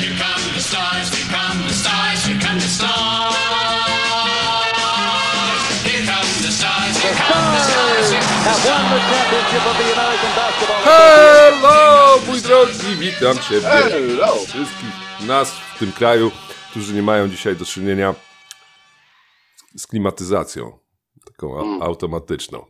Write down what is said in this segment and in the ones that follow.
here come the stars, here come the stars, here come the stars. Here come the stars, here come the stars, here come the stars. Have won the championship of the American Basketball Association. Hello, mój drogi, witam Ciebie. Hello. Wszystkich nas w tym kraju, którzy nie mają dzisiaj do czynienia z klimatyzacją, taką automatyczną.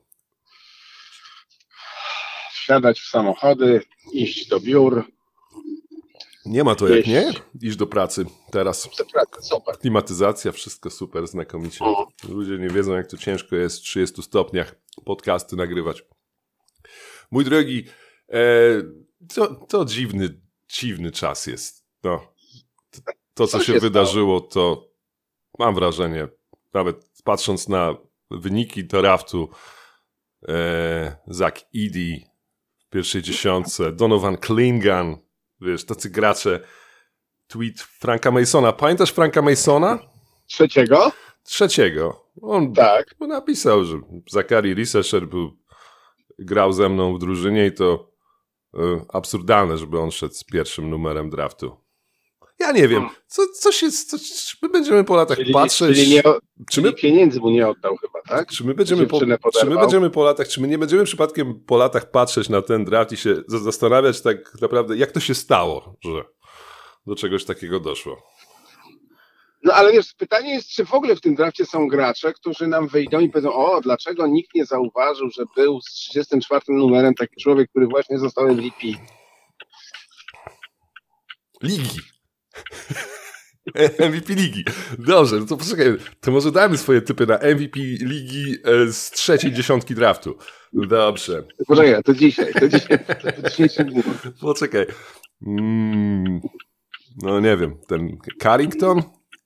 Wsiadać w samochody, iść do biur. Nie ma to jak nie? Iść do pracy teraz. Super. Klimatyzacja, wszystko super, znakomicie. Ludzie nie wiedzą, jak to ciężko jest w 30 stopniach podcasty nagrywać. Mój drogi, to dziwny czas jest. No, to co się wydarzyło, to mam wrażenie, nawet patrząc na wyniki draftu, Zach Edey w pierwszej dziesiątce, Donovan Clingan, wiesz, tacy gracze. Tweet Franka Masona. Pamiętasz Franka Masona? Trzeciego. On napisał, że Zachary Researcher grał ze mną w drużynie i to absurdalne, żeby on szedł z pierwszym numerem draftu. Ja nie wiem, czy my będziemy po latach patrzeć... Czyli pieniędzy mu nie oddał chyba, tak? Czy my będziemy po latach, czy my nie będziemy przypadkiem po latach patrzeć na ten draft i się zastanawiać tak naprawdę, jak to się stało, że do czegoś takiego doszło. No ale wiesz, pytanie jest, czy w ogóle w tym drafcie są gracze, którzy nam wyjdą i powiedzą, dlaczego nikt nie zauważył, że był z 34 numerem taki człowiek, który właśnie został MVP. Ligi. MVP Ligi. Dobrze, no to poczekaj, to może dajmy swoje typy na MVP Ligi z trzeciej dziesiątki draftu. Dobrze. Poczekaj, to dzisiaj. To dzisiejszy dniu. Poczekaj. No nie wiem, ten Carrington?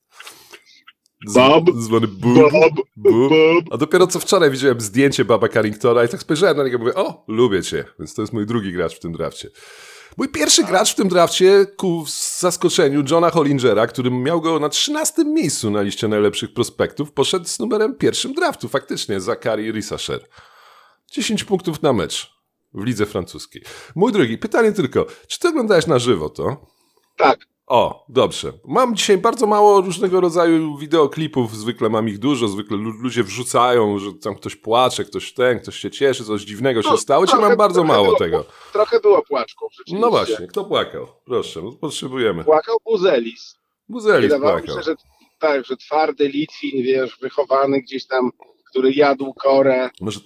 Zwany Bob. A dopiero co wczoraj widziałem zdjęcie Boba Carringtona i tak spojrzałem na niego i mówię, lubię cię, więc to jest mój drugi gracz w tym drafcie. Mój pierwszy gracz w tym drafcie ku zaskoczeniu Johna Hollingera, który miał go na 13. miejscu na liście najlepszych prospektów, poszedł z numerem pierwszym draftu, faktycznie, Zachary Researcher. 10 punktów na mecz w lidze francuskiej. Mój drogi, pytanie tylko, czy ty oglądałeś na żywo to? Tak. Dobrze. Mam dzisiaj bardzo mało różnego rodzaju wideoklipów, zwykle mam ich dużo, zwykle ludzie wrzucają, że tam ktoś płacze, ktoś się cieszy, coś dziwnego się stało. Dzisiaj mam bardzo mało tego. Trochę było płaczków, rzeczywiście. No właśnie, kto płakał? Proszę, potrzebujemy. Płakał Buzelis. Wydawało mi się, że twardy Litwin, wiesz, wychowany gdzieś tam, który jadł korę. Może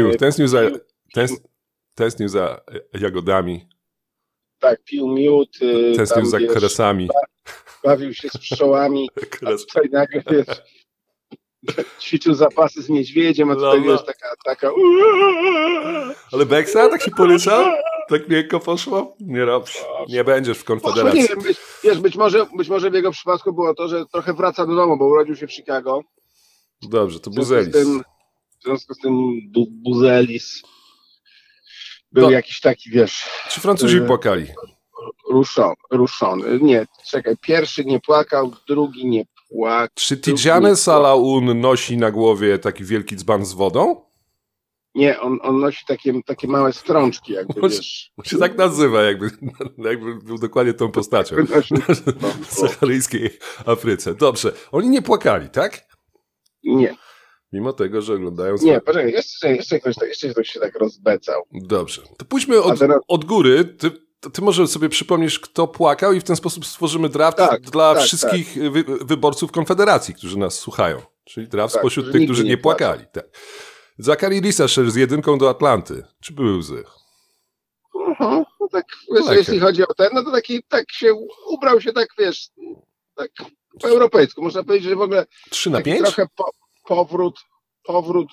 tęsknił za jagodami. Tak, pił miód. Tęsknił za kresami. Bawił się z pszczołami. A tutaj nagle, wiesz, ćwiczył zapasy z niedźwiedziem, a tutaj, wiesz, taka... Ale Beksa tak się poleciał? Tak miękko poszło? Nie będziesz w Konfederacji. Nie wiem, wiesz, być może w jego przypadku było to, że trochę wraca do domu, bo urodził się w Chicago. Dobrze, to Buzelis. W związku z tym Buzelis był jakiś taki, wiesz... Czy Francuzi płakali? Ruszony. Nie, czekaj, pierwszy nie płakał, drugi nie płakał. Czy Tidjane Salaun nosi na głowie taki wielki dzban z wodą? Nie, on nosi takie małe strączki, jakby, wiesz. On się tak nazywa, jakby był dokładnie tą postacią w saharyjskiej Afryce. Dobrze, oni nie płakali, tak? Nie. Mimo tego, że oglądają... Nie, poczekaj, jeszcze ktoś się tak rozbecał. Dobrze, to pójdźmy od góry. Ty może sobie przypomnisz, kto płakał i w ten sposób stworzymy draft dla wszystkich wyborców Konfederacji, którzy nas słuchają. Czyli draft spośród tych, którzy nie płakali. Tak. Zachary Researcher z 1 do Atlanty. Czy były łzy? No tak, wiesz, jeśli chodzi o ten, no to tak się ubrał się tak, wiesz, tak po europejsku. Można powiedzieć, że w ogóle 3/5? Trochę powrót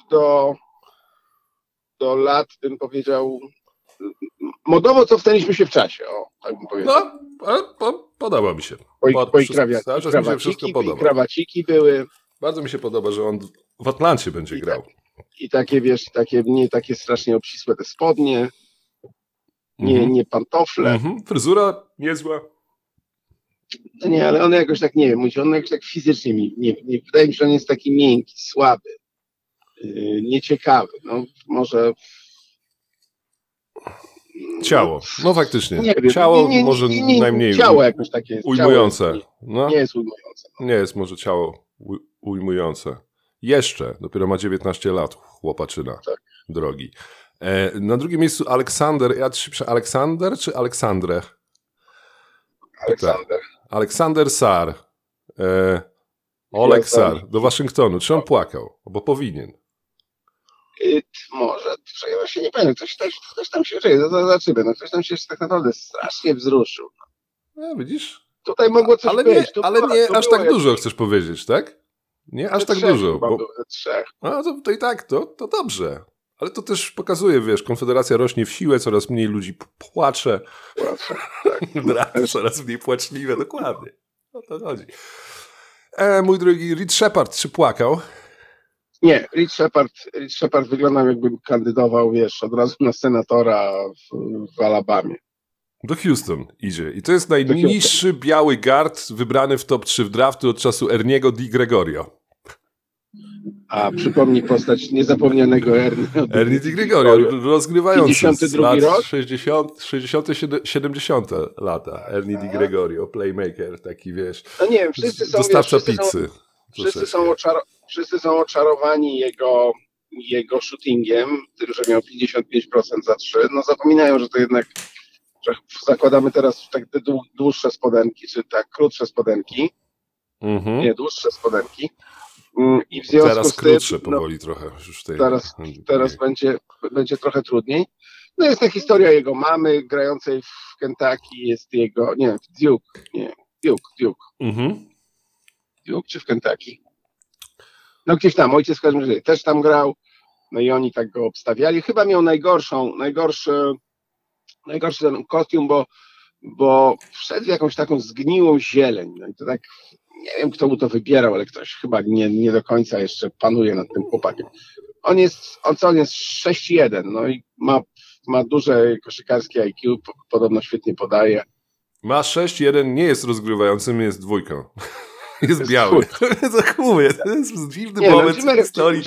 do lat, bym powiedział, modowo cofnęliśmy się w czasie, tak bym powiedział. No, podoba mi się. Krawaciki były. Bardzo mi się podoba, że on w Atlancie będzie grał. I takie, wiesz, nie takie strasznie obcisłe te spodnie, nie pantofle. Fryzura niezła. No nie, ale on jakoś tak, nie wiem, on jakoś tak fizycznie nie wydaje mi się, że on jest taki miękki, słaby, nieciekawy. No może Ciało. No faktycznie. Nie wiem. Ciało może najmniej ciało jakoś takie jest. ujmujące. Ciało No. nie jest ujmujące. Nie jest może ciało ujmujące. Jeszcze. Dopiero ma 19 lat, chłopaczyna. Tak. Drogi. Na drugim miejscu Aleksander. Aleksander czy Aleksandrę? Aleksander. Aleksander Sar. Oleg Sar. Do Waszyngtonu. Czy on płakał? Bo powinien. Może, ja się nie pamiętam, coś tam się dzieje, zobaczymy, no ktoś tam się tak naprawdę strasznie wzruszył. No, widzisz? Tutaj mogło coś być. Ale nie aż tak dużo chcesz powiedzieć, tak? Nie aż tak dużo. Ze trzech. No to i tak, to dobrze. Ale to też pokazuje, wiesz, Konfederacja rośnie w siłę, coraz mniej ludzi płacze. Dramy coraz mniej płaczliwe, dokładnie. O to chodzi. Mój drogi Reed Shepard, czy płakał? Nie, Reed Shepard wyglądał, jakby kandydował, wiesz, od razu na senatora w Alabamie. Do Houston idzie. I to jest najniższy biały guard wybrany w top 3 w draftu od czasu Erniego Di Gregorio. A przypomnij postać niezapomnianego Ernie Di Gregorio, rozgrywający 52 z lat rok? 60, 70 lata. Ernie Di Gregorio, playmaker, taki wiesz, no nie wiem, dostawca pizzy. Wszyscy są oczarowani jego shootingiem, tym, że miał 55% za 3. No zapominają, że to jednak, że zakładamy teraz tak dłuższe spodenki, czy tak krótsze spodenki. Nie, dłuższe spodenki. I w związku teraz z tym, krótsze powoli trochę. Już teraz będzie trochę trudniej. No jest ta historia jego mamy grającej w Kentucky, jest jego, nie, Duke. Duke czy w Kentucky? No gdzieś tam, ojciec w każdym razie też tam grał, no i oni tak go obstawiali. Chyba miał najgorszy ten kostium, bo wszedł w jakąś taką zgniłą zieleń. No i to tak, nie wiem kto mu to wybierał, ale ktoś chyba nie do końca jeszcze panuje nad tym chłopakiem. On jest 6'1", no i ma duże koszykarskie IQ, podobno świetnie podaje. Ma 6'1", nie jest rozgrywającym, jest dwójką. Jest biały. To jest dziwny moment w historii.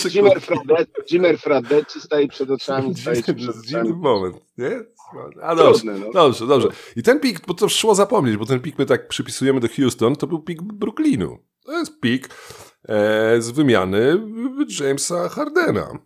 Jimmer Fradette staje przed oczami. Dziwny moment, nie? A dobrze, trudny, no. Dobrze. I ten pik, bo to szło zapomnieć, bo ten pik my tak przypisujemy do Houston, to był pik Brooklynu. To jest pik z wymiany Jamesa Hardena.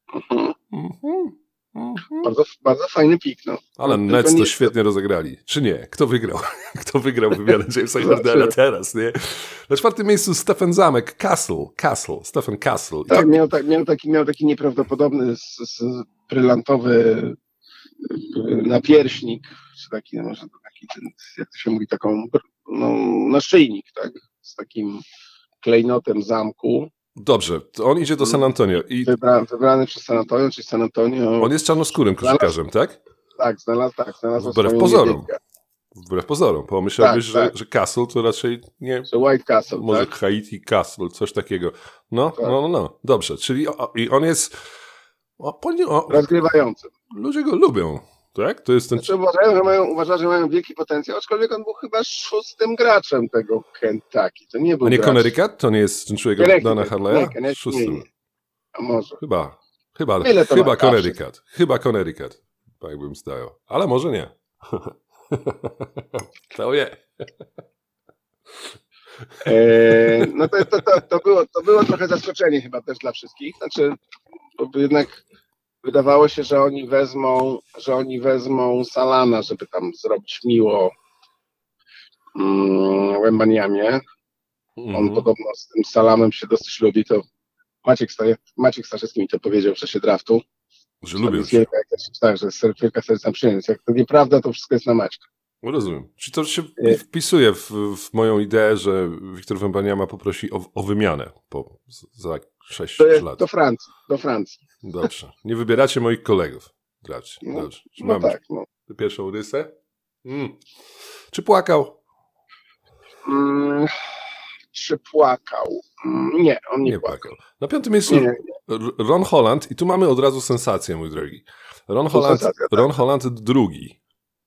Bardzo fajny pik, no. Ale Nets to świetnie rozegrali. Czy nie? Kto wygrał? Kto wygrał wymianę Jamesa Hardena teraz, nie? Na 4. miejscu Stephen Zamek, Stephen Castle. Tak, miał taki nieprawdopodobny brylantowy napierśnik, czy taki, może taki, jak to się mówi, taką, naszyjnik, tak? Z takim klejnotem zamku. Dobrze, to on idzie do San Antonio. Wybrany przez San Antonio, czyli San Antonio... On jest czarnoskórym koszykarzem, tak? Tak, znalazł Wbrew pozorom. Pomyślałbyś, że Castle to raczej nie... Że White Castle, może tak? Haiti Castle, coś takiego. No. Dobrze, czyli i on jest... rozgrywającym. Ludzie go lubią, tak? To jest ten... Uważają, że mają wielki potencjał, aczkolwiek on był chyba 6. graczem tego Kentucky. To nie był gracz. Connecticut? To nie jest ten człowiek od Dana Harleya? 6. A może. Chyba Connecticut. Chyba Connecticut. Tak bym zdał. Ale może nie. To nie. No to było trochę zaskoczenie chyba też dla wszystkich. Znaczy, bo jednak wydawało się, że oni wezmą Salana, żeby tam zrobić miło Wembaniamie. On podobno z tym Salanem się dosyć lubi. To Maciek Staszewski mi to powiedział w czasie draftu. Że lubią się. Tak, że jest wielka serdeczna przyjemność. Jak to nieprawda, to wszystko jest na Maćka. Rozumiem. Czyli to się wpisuje w moją ideę, że Wiktor Wembaniama poprosi o wymianę za 6 lat. Do Francji. Dobrze. Nie wybieracie moich kolegów. Dobrze. No tak. Pierwszą rysę. Czy płakał? Czy płakał? Nie, on nie płakał. Na 5. miejscu Ron Holland i tu mamy od razu sensację, mój drogi. Ron Holland drugi.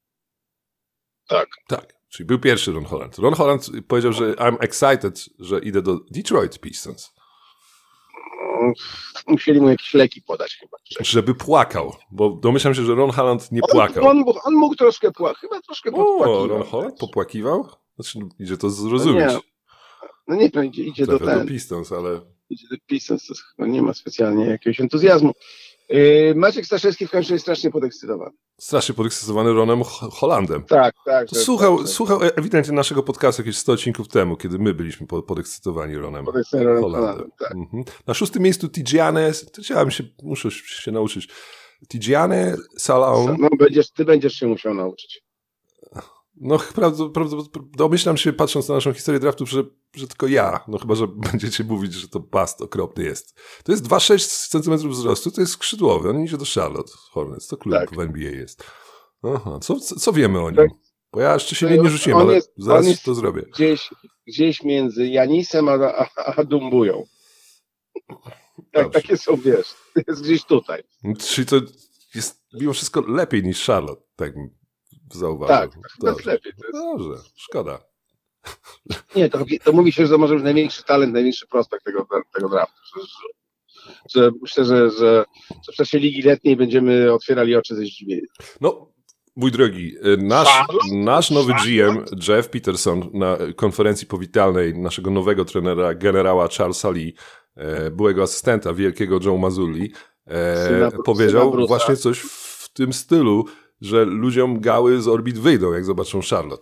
Tak, czyli był pierwszy Ron Holland. Ron Holland powiedział, że I'm excited, że idę do Detroit Pistons. musieli mu jakieś leki podać chyba. Żeby płakał, bo domyślam się, że Ron Holland nie płakał. On mógł troszkę chyba troszkę podpłakiwał. Ron Holland popłakiwał? Znaczy, idzie to zrozumieć. No idzie do Pistons, ale... Idzie do Pistons, to chyba nie ma specjalnie jakiegoś entuzjazmu. Maciek Staszewski w końcu jest strasznie podekscytowany. Strasznie podekscytowany Ronem Hollandem. Tak. Słuchał ewidentnie naszego podcastu jakieś 100 odcinków temu, kiedy my byliśmy podekscytowani Ronem Hollandem. Tak. Na 6. miejscu Tidjane, muszę się nauczyć. Tidjane Salaun. No, ty będziesz się musiał nauczyć. No domyślam się, patrząc na naszą historię draftów, że tylko ja. No chyba, że będziecie mówić, że to bast okropny jest. To jest 2,6 cm wzrostu, to jest skrzydłowy. On idzie do Charlotte Hornets. To klub w NBA jest. Aha, co wiemy o nim? Bo ja jeszcze się nie rzuciłem, ale zaraz to zrobię. Gdzieś między Janisem a Dumbują. Takie są, wiesz. Jest gdzieś tutaj. Czyli to jest mimo wszystko lepiej niż Charlotte, tak bym zauważył. Tak, to jest lepiej. Dobrze, szkoda. Nie, to mówi się, że to może być największy talent, największy prospekt tego draftu. Że myślę, że w czasie Ligi Letniej będziemy otwierali oczy ze zdziwienia. No, mój drogi, nasz nowy GM, Jeff Peterson, na konferencji powitalnej naszego nowego trenera, generała Charlesa Lee, byłego asystenta wielkiego Joe Mazzulla, powiedział właśnie coś w tym stylu, że ludziom gały z orbit wyjdą, jak zobaczą Charlotte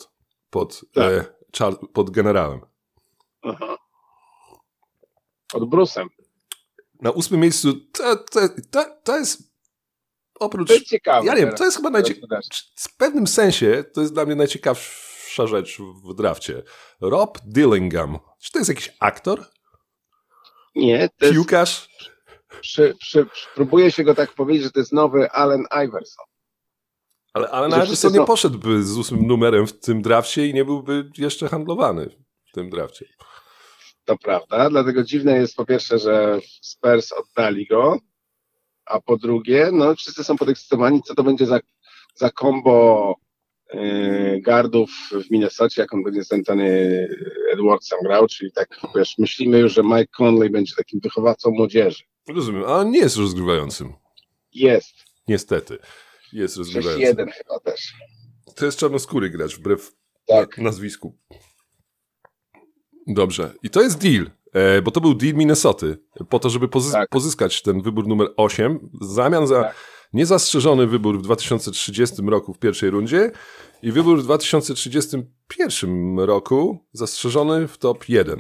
pod generałem. Aha. Pod Brusem. Na 8. miejscu to jest oprócz... To jest ciekawe. Ja nie wiem, to jest chyba w pewnym sensie to jest dla mnie najciekawsza rzecz w drafcie. Rob Dillingham. Czy to jest jakiś aktor? Nie. To piłkarz? Próbuję się go tak powiedzieć, że to jest nowy Allen Iverson. Ale Allen Iverson nie poszedłby z 8. numerem w tym drafcie i nie byłby jeszcze handlowany w tym drafcie. To prawda, dlatego dziwne jest po pierwsze, że Spurs oddali go, a po drugie, no wszyscy są podekscytowani, co to będzie za combo guardów w Minnesocie, jak on będzie z Anthony Edwardsem grał, czyli tak, wiesz, myślimy już, że Mike Conley będzie takim wychowawcą młodzieży. Rozumiem, a on nie jest rozgrywającym. Jest. Niestety. Jest rozgrywającym. 6-1 chyba też. To jest czarnoskóry gracz, wbrew nazwisku. Dobrze. I to jest deal, bo to był deal Minnesoty, po to, żeby pozyskać ten wybór numer 8, w zamian za niezastrzeżony wybór w 2030 roku w pierwszej rundzie i wybór w 2031 roku zastrzeżony w top 1.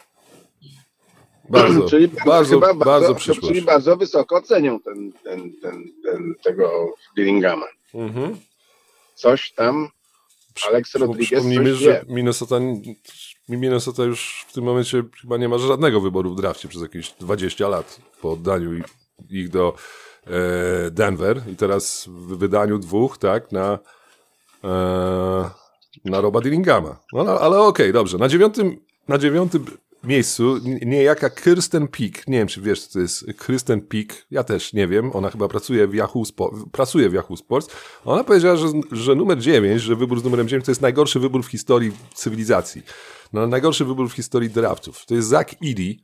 Bardzo przyszłość. Czyli bardzo wysoko ocenią tego Dillinghama. Mhm. Coś tam Alex Rodriguez przypomnijmy, że Minnesota już w tym momencie chyba nie ma żadnego wyboru w drafcie przez jakieś 20 lat po oddaniu ich do Denver i teraz w wydaniu 2, tak, na Roba Dillinghama. No, ale okej, dobrze. Na dziewiątym miejscu niejaka Kirsten Peak. Nie wiem, czy wiesz, co to jest Kirsten Peak. Ja też nie wiem. Ona chyba pracuje w Yahoo Sports. Ona powiedziała, że numer 9, że wybór z numerem 9 to jest najgorszy wybór w historii cywilizacji. No, najgorszy wybór w historii draftów. To jest Zach Edey.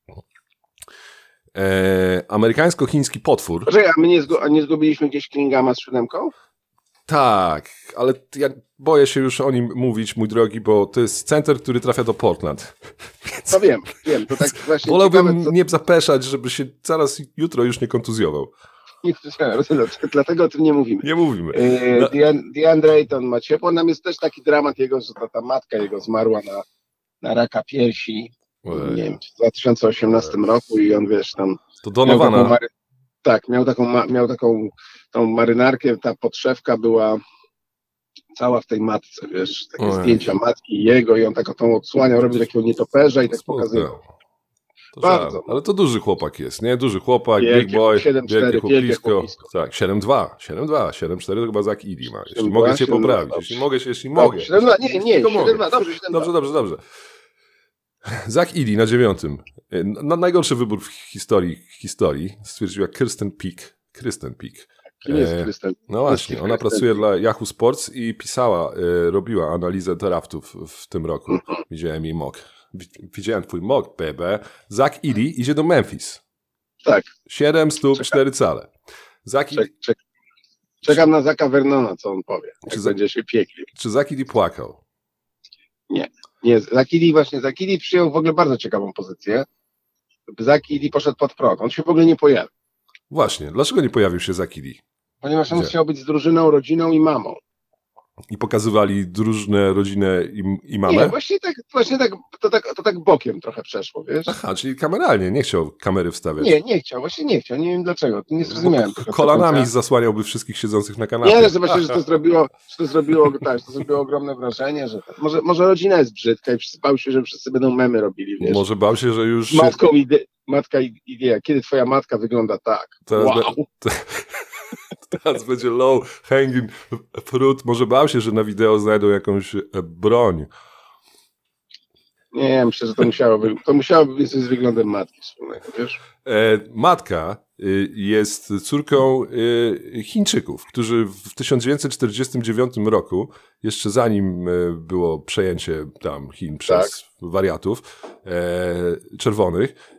Amerykańsko-chiński potwór. Poczekaj, a nie zgubiliśmy gdzieś Klingama z 7? Tak, ale ja boję się już o nim mówić, mój drogi, bo to jest center, który trafia do Portland. Więc no wiem. To tak właśnie wolałbym nie zapeszać, żeby się zaraz jutro już nie kontuzjował. Dlatego o tym nie mówimy. Nie mówimy. DeAndre Ayton ma ciepło. Nam jest też taki dramat jego, że ta matka jego zmarła na raka piersi. Nie wiem, w 2018 roku i on, wiesz, tam... To Donowana. Miał taką tą marynarkę, ta podszewka była cała w tej matce, wiesz, takie zdjęcia matki i jego i on tak o tą odsłaniał, robił takiego nietoperza i tak pokazywał. Bardzo. Ale to duży chłopak jest, nie? Duży chłopak, big boy, wielkie chłopisko. Tak, 7-2, 7-4 to chyba Zach Edey ma. Jeśli mogę cię poprawić, jeśli mogę. 7-2, nie, 7-2, dobrze. Zach Edey na 9. Najgorszy wybór w historii stwierdziła Kirsten Peak. Kim jest Kristen? No właśnie, ona pracuje dla Yahoo Sports i robiła analizę draftów w tym roku. Widziałem jej mock. Widziałem twój mock, BB. Zach Edey idzie do Memphis. Tak. 7 stóp, 4 cale. Czekam na Zacka Vernona, co on powie. Będzie się pieklił. Czy Zakidi płakał? Nie. Zakidi przyjął w ogóle bardzo ciekawą pozycję. Zakidi poszedł pod prąd. On się w ogóle nie pojawił. Właśnie. Dlaczego nie pojawił się Zakidi? Ponieważ on chciał być z drużyną, rodziną i mamą. I pokazywali drużynę, rodzinę i mamę? Nie, właśnie tak bokiem trochę przeszło, wiesz? Aha, czyli kameralnie, nie chciał kamery wstawiać. Nie chciał, nie wiem dlaczego, nie zrozumiałem. Kolanami zasłaniałby wszystkich siedzących na kanapie. Nie, że myślę, że to zrobiło ogromne wrażenie, że może rodzina jest brzydka i bał się, że wszyscy będą memy robili, wiesz? Może bał się, że już... Matka idea, kiedy twoja matka wygląda tak? Teraz będzie low hanging fruit. Może bał się, że na wideo znajdą jakąś broń. Nie, myślę, że to musiałoby być z wyglądem matki wspólnego, wiesz? Matka jest córką Chińczyków, którzy w 1949 roku, jeszcze zanim było przejęcie tam Chin przez wariatów czerwonych,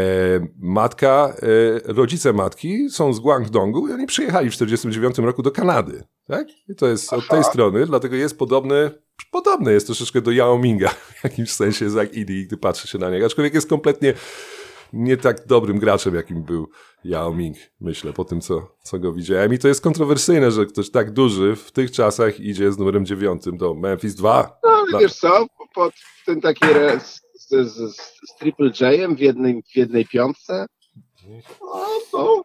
rodzice matki są z Guangdongu i oni przyjechali w 1949 roku do Kanady. Tak? I to jest od tej strony, dlatego jest podobne jest troszeczkę do Yao Minga w jakimś sensie, jak Idi, gdy patrzy się na niego. Aczkolwiek jest kompletnie nie tak dobrym graczem, jakim był Yao Ming, myślę, po tym, co go widziałem. I to jest kontrowersyjne, że ktoś tak duży w tych czasach idzie z numerem 9 do Memphis 2. No, wiesz co, pod ten taki z Triple J-em w jednej piątce, no,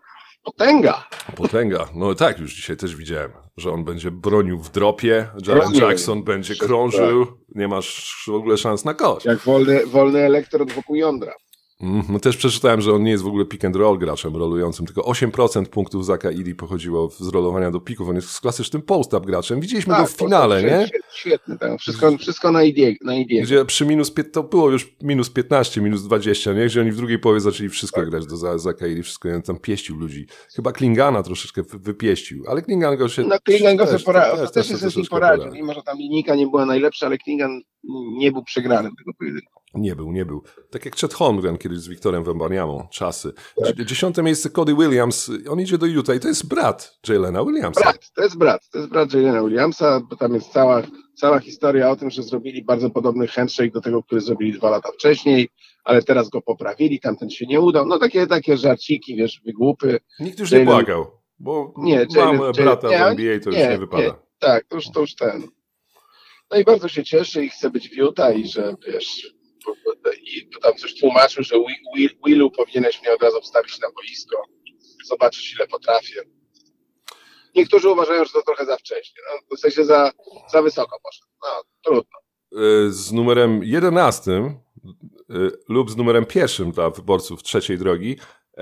potęga. No tak, już dzisiaj też widziałem, że on będzie bronił w dropie, Jaren Jackson będzie krążył, nie masz w ogóle szans na kość. Jak wolny elektrod wokół jądra. No też przeczytałem, że on nie jest w ogóle pick and roll graczem rolującym, tylko 8% punktów Zacka Idi pochodziło z rolowania do pików. On jest klasycznym post-up graczem. Widzieliśmy go w finale, nie? Świetny, tak. Wszystko na Idiego. Gdzie przy to było już minus 15, minus 20, nie? Gdzie oni w drugiej połowie zaczęli wszystko grać do Zacka Idi, wszystko tam pieścił ludzi. Chyba Klingana troszeczkę wypieścił, ale Klingan go się... No Klingan go sobie poradził. Też się z nim poradził. Mimo, że tam linijka nie była najlepsza, ale Klingan nie był przegranym tego pojedynku. Nie był. Tak jak Chet Holmgren kiedyś z Wiktorem Wembaniamą, czasy. 10. miejsce Cody Williams, on idzie do Utah i to jest brat Jalena Williamsa. To jest brat Jalena Williamsa, bo tam jest cała historia o tym, że zrobili bardzo podobny handshake do tego, który zrobili 2 lata wcześniej, ale teraz go poprawili, tamten się nie udał. No takie żarciki, wiesz, wygłupy. Nikt już nie płakał, bo mamy brata w NBA, to już nie wypada. Tak, to już ten. No i bardzo się cieszy i chce być w Utah i że, wiesz... I tam coś tłumaczył, że Willu powinieneś mnie od razu wstawić na boisko, zobaczyć ile potrafię. Niektórzy uważają, że to trochę za wcześnie, no, w sensie za wysoko poszedł, no trudno. Z numerem 11 lub z numerem 1 dla wyborców trzeciej drogi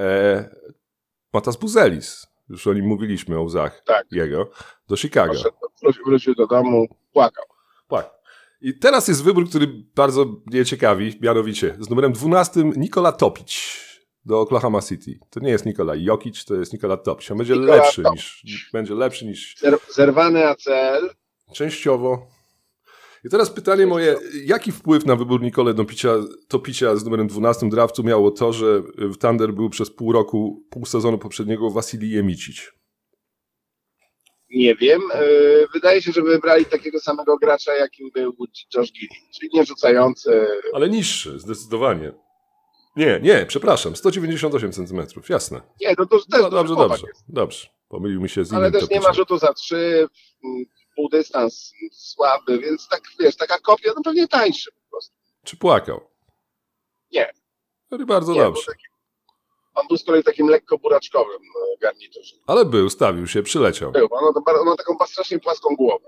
Matas Buzelis, już o nim mówiliśmy, o łzach jego, do Chicago. Wrócił do domu, płakał. I teraz jest wybór, który bardzo mnie ciekawi, mianowicie z numerem 12 Nikola Topic do Oklahoma City. To nie jest Nikola Jokic, to jest Nikola Topic. On będzie lepszy niż... Zerwany ACL. Częściowo. I teraz pytanie moje, jaki wpływ na wybór Nikole Topicia z numerem 12 draftu miało to, że w Thunder był przez pół sezonu poprzedniego Wasilij Jemicic? Nie wiem. Wydaje się, że wybrali takiego samego gracza, jakim był Josh Giddey, czyli nie rzucający. Ale niższy, zdecydowanie. Nie, przepraszam, 198 cm, jasne. Nie, no to też dobrze. Pomylił mi się z innym. Ale też nie ma rzutu za 3, półdystans słaby, więc tak, wiesz, taka kopia, no pewnie tańszy po prostu. Czy płakał? Nie. Bardzo dobrze. On był z kolei takim lekko buraczkowym garniturze. Ale stawił się, przyleciał. On ma taką strasznie płaską głowę.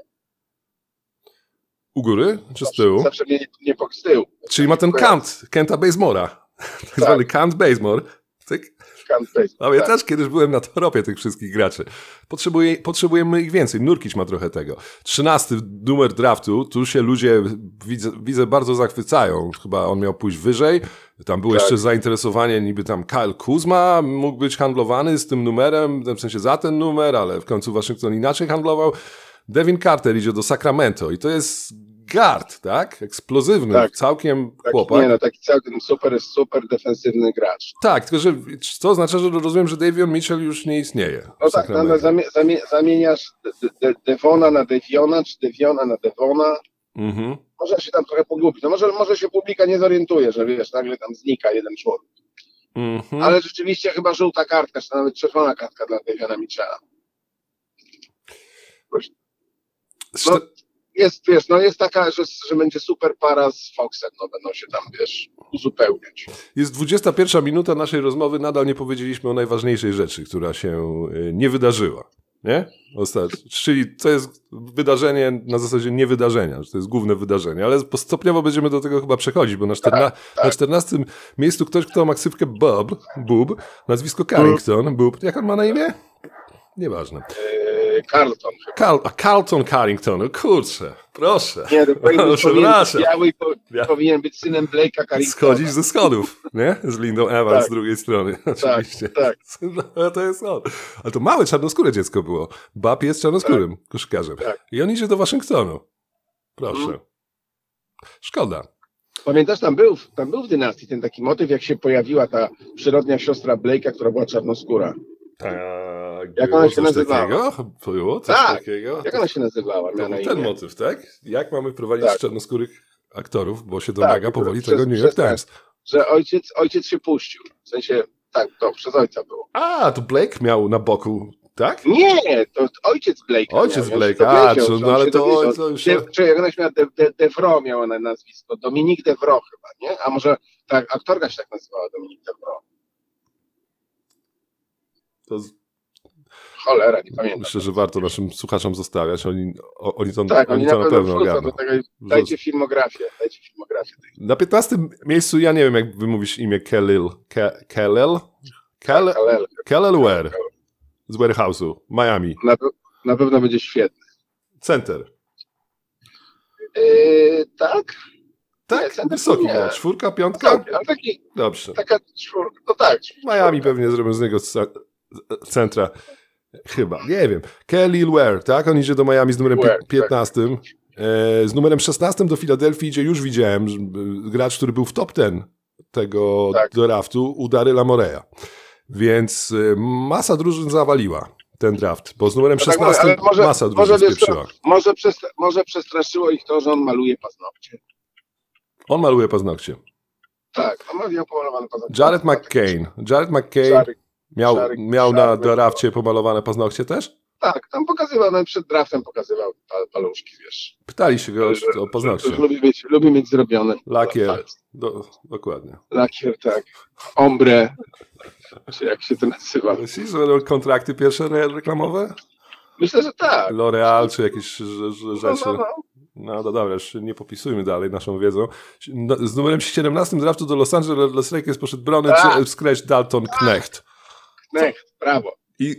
U góry czy z tyłu? Zawsze mnie nie z tyłu. Czyli ma ten Kenta Bazemora. Tak zwany Kent Bazemore. Pamiętasz, kiedyś byłem na tropie tych wszystkich graczy. Potrzebujemy ich więcej. Nurkic ma trochę tego. 13 numer draftu. Tu się ludzie, widzę, bardzo zachwycają. Chyba on miał pójść wyżej. Tam było jeszcze zainteresowanie, niby tam Kyle Kuzma mógł być handlowany z tym numerem, w sensie za ten numer, ale w końcu Waszyngton inaczej handlował. Devin Carter idzie do Sacramento i to jest guard, tak? Eksplozywny, całkiem chłopak. Nie, no taki całkiem super defensywny gracz. Tak, tylko że to oznacza, że rozumiem, że Davion Mitchell już nie istnieje. No tak, zamieniasz Devona na Deviona, czy Deviona na Devona. Może się tam trochę pogubić. No może się publika nie zorientuje, że wiesz, nagle tam znika jeden człowiek. Ale rzeczywiście chyba żółta kartka, czy nawet czerwona kartka dla Daviona Mitchella. No, jest taka, że będzie super para z Foxem, no będą się tam, wiesz, uzupełniać. Jest 21 minuta naszej rozmowy, nadal nie powiedzieliśmy o najważniejszej rzeczy, która się nie wydarzyła, nie? Czyli to jest wydarzenie na zasadzie niewydarzenia, że to jest główne wydarzenie, ale stopniowo będziemy do tego chyba przechodzić, bo na 14 miejscu ktoś, kto ma ksywkę Bub, nazwisko Carrington, Bub, jak on ma na imię? Nieważne. Carlton. Carlton Carrington, no kurczę, proszę. Nie, to powinien być biały i powinien być synem Blake'a Carringtona. Schodzić ze schodów, nie? Z Lindą Evans z drugiej strony, oczywiście. Tak. No, to jest on. Ale to małe czarnoskóre dziecko było. Bab jest czarnoskórym koszykarzem. I on idzie do Waszyngtonu. Proszę. Szkoda. Pamiętasz, tam był w Dynastii ten taki motyw, jak się pojawiła ta przyrodnia siostra Blake'a, która była czarnoskóra. Tak. Jak ona się nazywała? Było coś takiego? Jak ona się nazywała? Ten motyw, tak? Jak mamy prowadzić czarnoskórych aktorów, bo się domaga powoli tego New York Times. Że ojciec się puścił. W sensie, to przez ojca było. A, to Blake miał na boku, tak? Nie, to ojciec Blake'a. Ojciec Blake'a, ale to już... Jak ona się miała, Devro miała na nazwisko, Dominique Devro chyba, nie? A może tak, aktorka się tak nazywała, Dominique Devro. Cholera, nie pamiętam. Myślę, że warto naszym słuchaczom zostawiać. Oni to na pewno ogarną. Dajcie filmografię. Na 15 miejscu, ja nie wiem, jak wymówisz imię Kelel Ware z Warehouse'u, Miami. Na pewno będzie świetny. Center. Tak? Tak? Wysoki grał. 4, 5? Ale taki... Dobrze. Taka 4, to tak. Miami pewnie zrobią z niego centra. Chyba, nie wiem. Kelly Ware, tak? On idzie do Miami z numerem 15. Z numerem 16 do Filadelfii idzie, już widziałem, gracz, który był w top 10 tego draftu, u Daryla Moreya. Więc masa drużyn zawaliła ten draft, bo z numerem 16 masa drużyn spieprzyła. Może przestraszyło ich to, że on maluje paznokcie. On maluje paznokcie. Tak, on miał pomalowane paznokcie. Jared McCain miał na drafcie pomalowane paznokcie też? Tak, tam pokazywał, przed draftem pokazywał paluszki, wiesz. Pytali się go o paznokcie. Lubi mieć zrobione. Lakier, dokładnie. Lakier, tak. Ombre, jak się to nazywa. Myślisz, że będą kontrakty pierwsze reklamowe? Myślę, że tak. L'Oreal czy jakieś rzeczy. No dobra, już nie popisujmy dalej naszą wiedzą. Z numerem 17 draftu do Los Angeles Lakers poszedł Brony Scratch Dalton Knecht. Knecht, brawo. I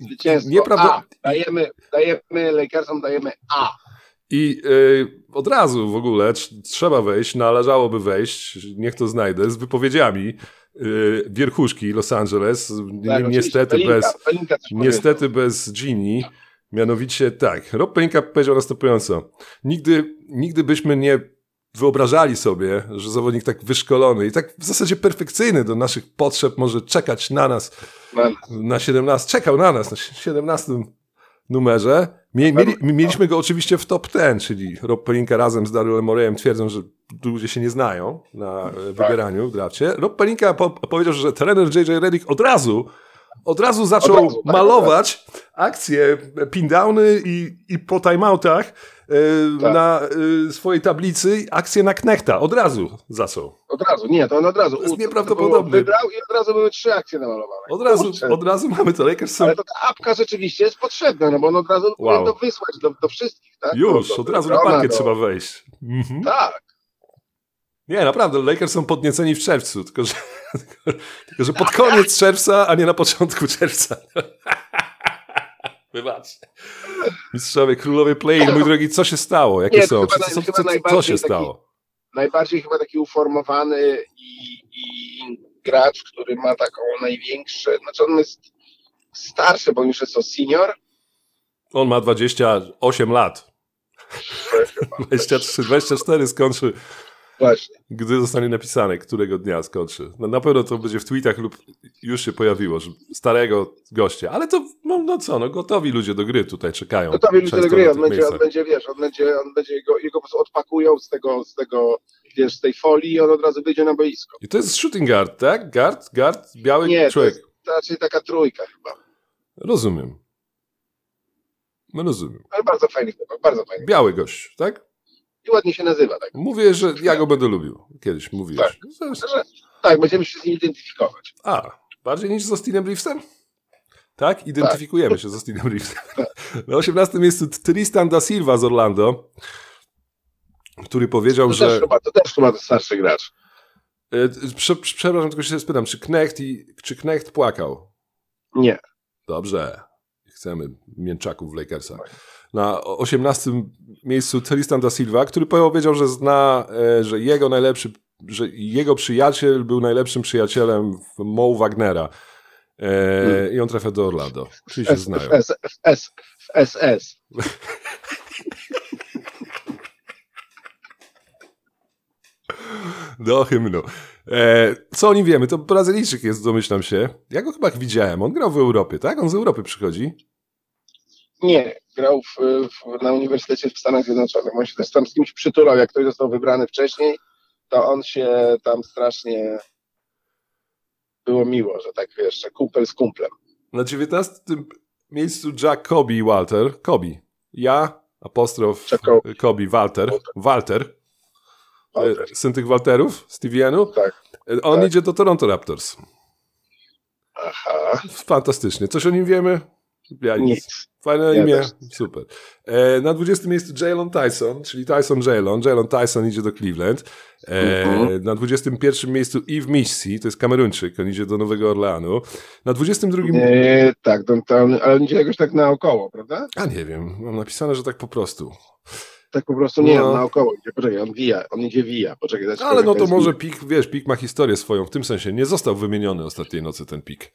dajemy Lakersom, dajemy A. I od razu w ogóle trzeba wejść, należałoby wejść, niech to znajdę, z wypowiedziami wierchuszki Los Angeles, niestety bez Ginny. Mianowicie tak, Rob Pelinka powiedział następująco. Nigdy byśmy nie wyobrażali sobie, że zawodnik tak wyszkolony i tak w zasadzie perfekcyjny do naszych potrzeb może czekać na nas na 17, czekał na nas na 17 numerze. Mieliśmy go oczywiście w top 10, czyli Rob Pelinka razem z Darylem Moreyem twierdzą, że ludzie się nie znają na wybieraniu w drafcie. Rob Pelinka powiedział, że trener JJ Redick od razu zaczął malować akcje pin-downy i po timeoutach na swojej tablicy akcje na Knechta. Od razu zaczął. To on od razu. To jest nieprawdopodobne. Wybrał i od razu były 3 akcje namalowane. Od razu mamy to. Lakers są... Ale to ta apka rzeczywiście jest potrzebna, no bo on od razu powinien to wysłać do wszystkich. Tak? Już, od razu na parkiet trzeba wejść. Tak. Nie, naprawdę, Lakers są podnieceni w czerwcu, tylko że pod koniec czerwca, a nie na początku czerwca. Wybaczcie. Mistrzowie, królowie play-in, mój drogi, co się stało? Co się stało? Najbardziej chyba taki uformowany i gracz, który ma taką największą, znaczy on jest starszy, bo już jest to senior. On ma 28 lat. 24 skończy. Właśnie. Gdy zostanie napisane, którego dnia skończy. No, na pewno to będzie w tweetach lub już się pojawiło, że starego gościa. Ale to, gotowi ludzie do gry tutaj czekają. Gotowi ludzie do gry, on będzie, jego po prostu odpakują z tego, wiesz, z tej folii i on od razu wyjdzie na boisko. I to jest shooting guard, tak? Guard, biały człowiek. To raczej taka trójka chyba. Rozumiem. Ale bardzo fajny. Biały gość, tak? I ładnie się nazywa, tak? Mówię, że ja go będę lubił. Kiedyś mówiłeś. Tak, będziemy się z nim identyfikować. Bardziej niż z Austinem Reevesem? Tak? Identyfikujemy się z Austinem Reevesem. Na 18 miejscu Tristan da Silva z Orlando, który powiedział, że... To też chyba starszy gracz. Przepraszam, tylko się spytam, czy Knecht płakał? Nie. Dobrze. Chcemy mięczaków w Lakersach. Na 18 miejscu Tristan da Silva, który powiedział, że zna, że jego przyjaciel był najlepszym przyjacielem Mo Wagnera. I on trafia do Orlando. Czyli się znają. SS. Do hymnu. Co o nim wiemy? To Brazylijczyk jest, domyślam się. Ja go chyba widziałem. On grał w Europie, tak? On z Europy przychodzi? Nie, grał na uniwersytecie w Stanach Zjednoczonych. On się też tam z kimś przytulał. Jak ktoś został wybrany wcześniej, to on się tam strasznie... Było miło, że tak wiesz, że kumpel z kumplem. Na 19 miejscu Jack Kobe Walter. Kobe. Ja, apostrof Kobe Walter. Syn tych Walterów, Stevianu. Tak. On idzie do Toronto Raptors. Aha. Fantastycznie. Coś o nim wiemy? Ja nic. Fajne imię. Super. Na 20 miejscu Jalen Tyson, czyli Jalen Tyson idzie do Cleveland. Na 21 miejscu Yves Missi, to jest Kameruńczyk, on idzie do Nowego Orleanu. Na 22... tak, ale on idzie jakoś tak naokoło, prawda? Nie wiem, mam napisane, że tak po prostu. Tak po prostu nie, naokoło. Poczekaj, on idzie via. Poczekaj, ale to może Pik ma historię swoją, w tym sensie nie został wymieniony ostatniej nocy ten Pik.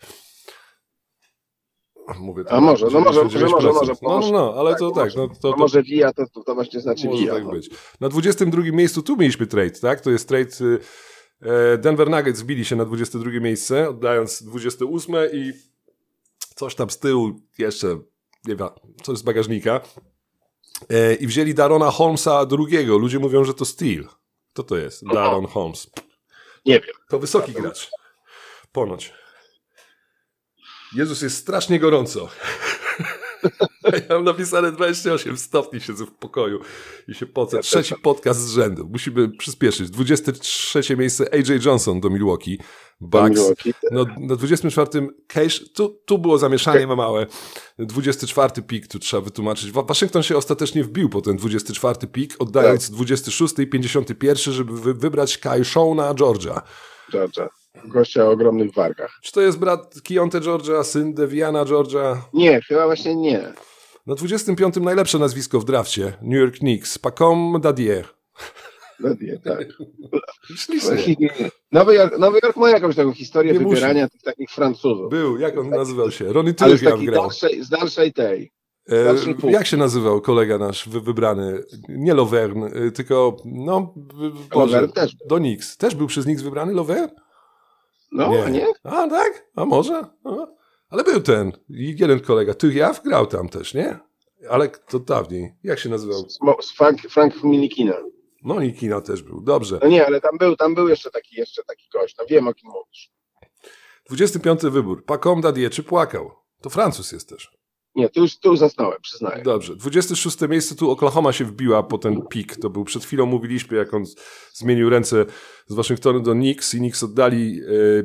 Mówię tak, może. Ale to tak. To może via, to właśnie znaczy może via. Tak być. Na 22 miejscu tu mieliśmy trade, tak? To jest trade... Denver Nuggets wbili się na 22 miejsce, oddając 28 i coś tam z tyłu jeszcze, nie wiem, coś z bagażnika. I wzięli Darona Holmesa drugiego. Ludzie mówią, że to steal. Kto to jest? Daron Holmes. Nie wiem. To wysoki gracz. Ponoć. Jezus, jest strasznie gorąco. Ja mam napisane 28 stopni, siedzę w pokoju i się pocę. Trzeci podcast z rzędu. Musimy przyspieszyć. 23 miejsce AJ Johnson do Milwaukee Bucks. Na 24 Cash, tu było zamieszanie małe. 24 pik, tu trzeba wytłumaczyć. Waszyngton się ostatecznie wbił po ten 24 pik, oddając 26 i 51, żeby wybrać Shona Georgia. Gościa o ogromnych wargach. Czy to jest brat Keontae Georgia, syn Deviana Georgia? Nie, chyba właśnie nie. Na 25 najlepsze nazwisko w drafcie. New York Knicks. Pacom Dadier. Tak. Ślicznie. Nowy Jork ma jakąś taką historię wybierania tych takich Francuzów. Był, jak on nazywał się? Ronnie Tillman grał. Z dalszej tej. Jak się nazywał kolega nasz wybrany? Nie Lovern, tylko Lovern też był. Do Knicks. Też był przez Knicks wybrany Lovern? Nie? A tak? A może? Ale był ten. I jeden kolega. Tyjaw grał tam też, nie? Ale to dawniej. Jak się nazywał? Frank Milikina. No Nikina też był. Dobrze. No nie, ale tam był jeszcze taki gość. No wiem, o kim mówisz. 25 wybór. Pacom Dadier, czy płakał? To Francuz jest też. Nie, tu już zasnąłem, przyznaję. Dobrze. 26 miejsce tu Oklahoma się wbiła po ten pik. To był przed chwilą mówiliśmy, jak on zmienił ręce z Waszyngtonu do Knicks i Knicks oddali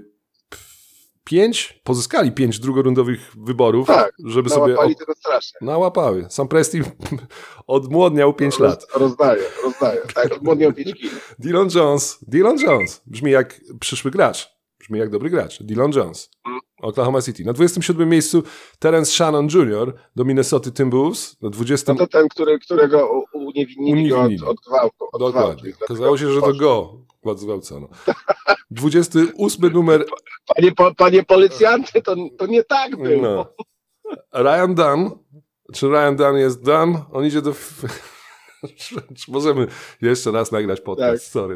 pozyskali 5 drugorundowych wyborów, tak, żeby sobie... tego strasznie. Nałapały. Sam Presti odmłodniał 5 lat. Rozdaje. Tak, odmłodniał 5 kg. Dillon Jones. Brzmi jak przyszły gracz. Brzmi jak dobry gracz. Dillon Jones. Oklahoma City. Na 27 miejscu Terence Shannon Jr. do Minnesota Timberwolves. Na 20... No to ten, którego uniewinnili od gwałtu. Dokładnie. Okazało się, że to go zgwałcono. 28 numer... Panie policjanty, to nie tak było. No. Ryan Dunn. Czy Ryan Dunn jest Dunn? On idzie do... Czy możemy jeszcze raz nagrać podcast? Tak. Sorry.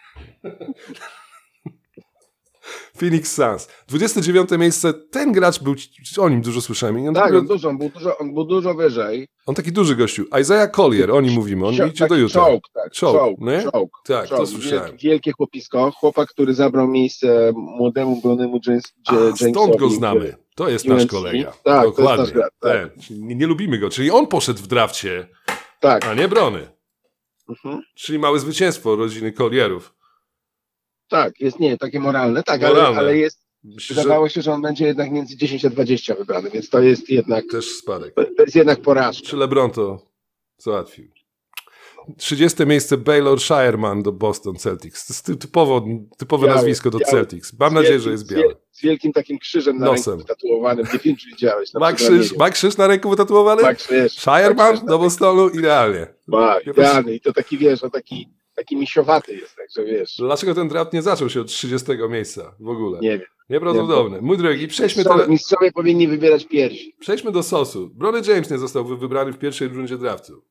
Phoenix Suns. 29 miejsce. Ten gracz był, o nim dużo słyszałem. Tak, on był dużo wyżej. On taki duży gościu. Isaiah Collier, o nim mówimy. On idzie do Utah. Czołg. Tak, to słyszałem. Wielkie chłopisko. Chłopak, który zabrał miejsce młodemu, blondemu Jamesowi. Stąd go znamy. To jest nasz kolega. Tak, dokładnie. to jest nasz gracz, tak. Nie lubimy go. Czyli on poszedł w drafcie, tak. a nie Brony. Mhm. Czyli małe zwycięstwo rodziny Collierów. Tak, jest takie moralne, tak, ale jest. Wydawało się, że on będzie jednak między 10 a 20 wybrany, więc to jest jednak. Też spadek. To jest jednak porażka. Czy LeBron to załatwił? 30 miejsce Baylor Shireman do Boston Celtics. To jest typowe nazwisko do Celtics. Mam nadzieję, że jest białe. Z wielkim takim krzyżem na ręku wytatuowanym. Nie wiem, czy widziałeś. Ma krzyż na ręku wytatuowany? Shireman do Bostonu? Idealnie. Idealnie. I to taki, wiesz, taki misiowaty jest, także wiesz. Dlaczego ten draft nie zaczął się od 30 miejsca w ogóle? Nie wiem. Nieprawdopodobne. Mój drogi, mistrzowie powinni wybierać pierwsi. Przejdźmy do sosu. Bronny James nie został wybrany w pierwszej rundzie draftu.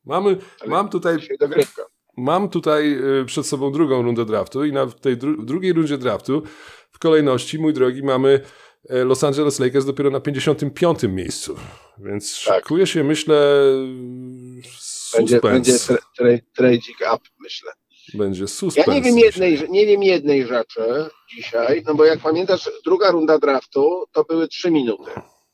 Mam tutaj przed sobą drugą rundę draftu i w tej drugiej rundzie draftu w kolejności, mój drogi, mamy Los Angeles Lakers dopiero na 55. miejscu. Więc szykuje się, myślę, Będzie trading up, myślę. Będzie suspens. Ja nie wiem jednej rzeczy dzisiaj, no bo jak pamiętasz, druga runda draftu to były 3 minuty.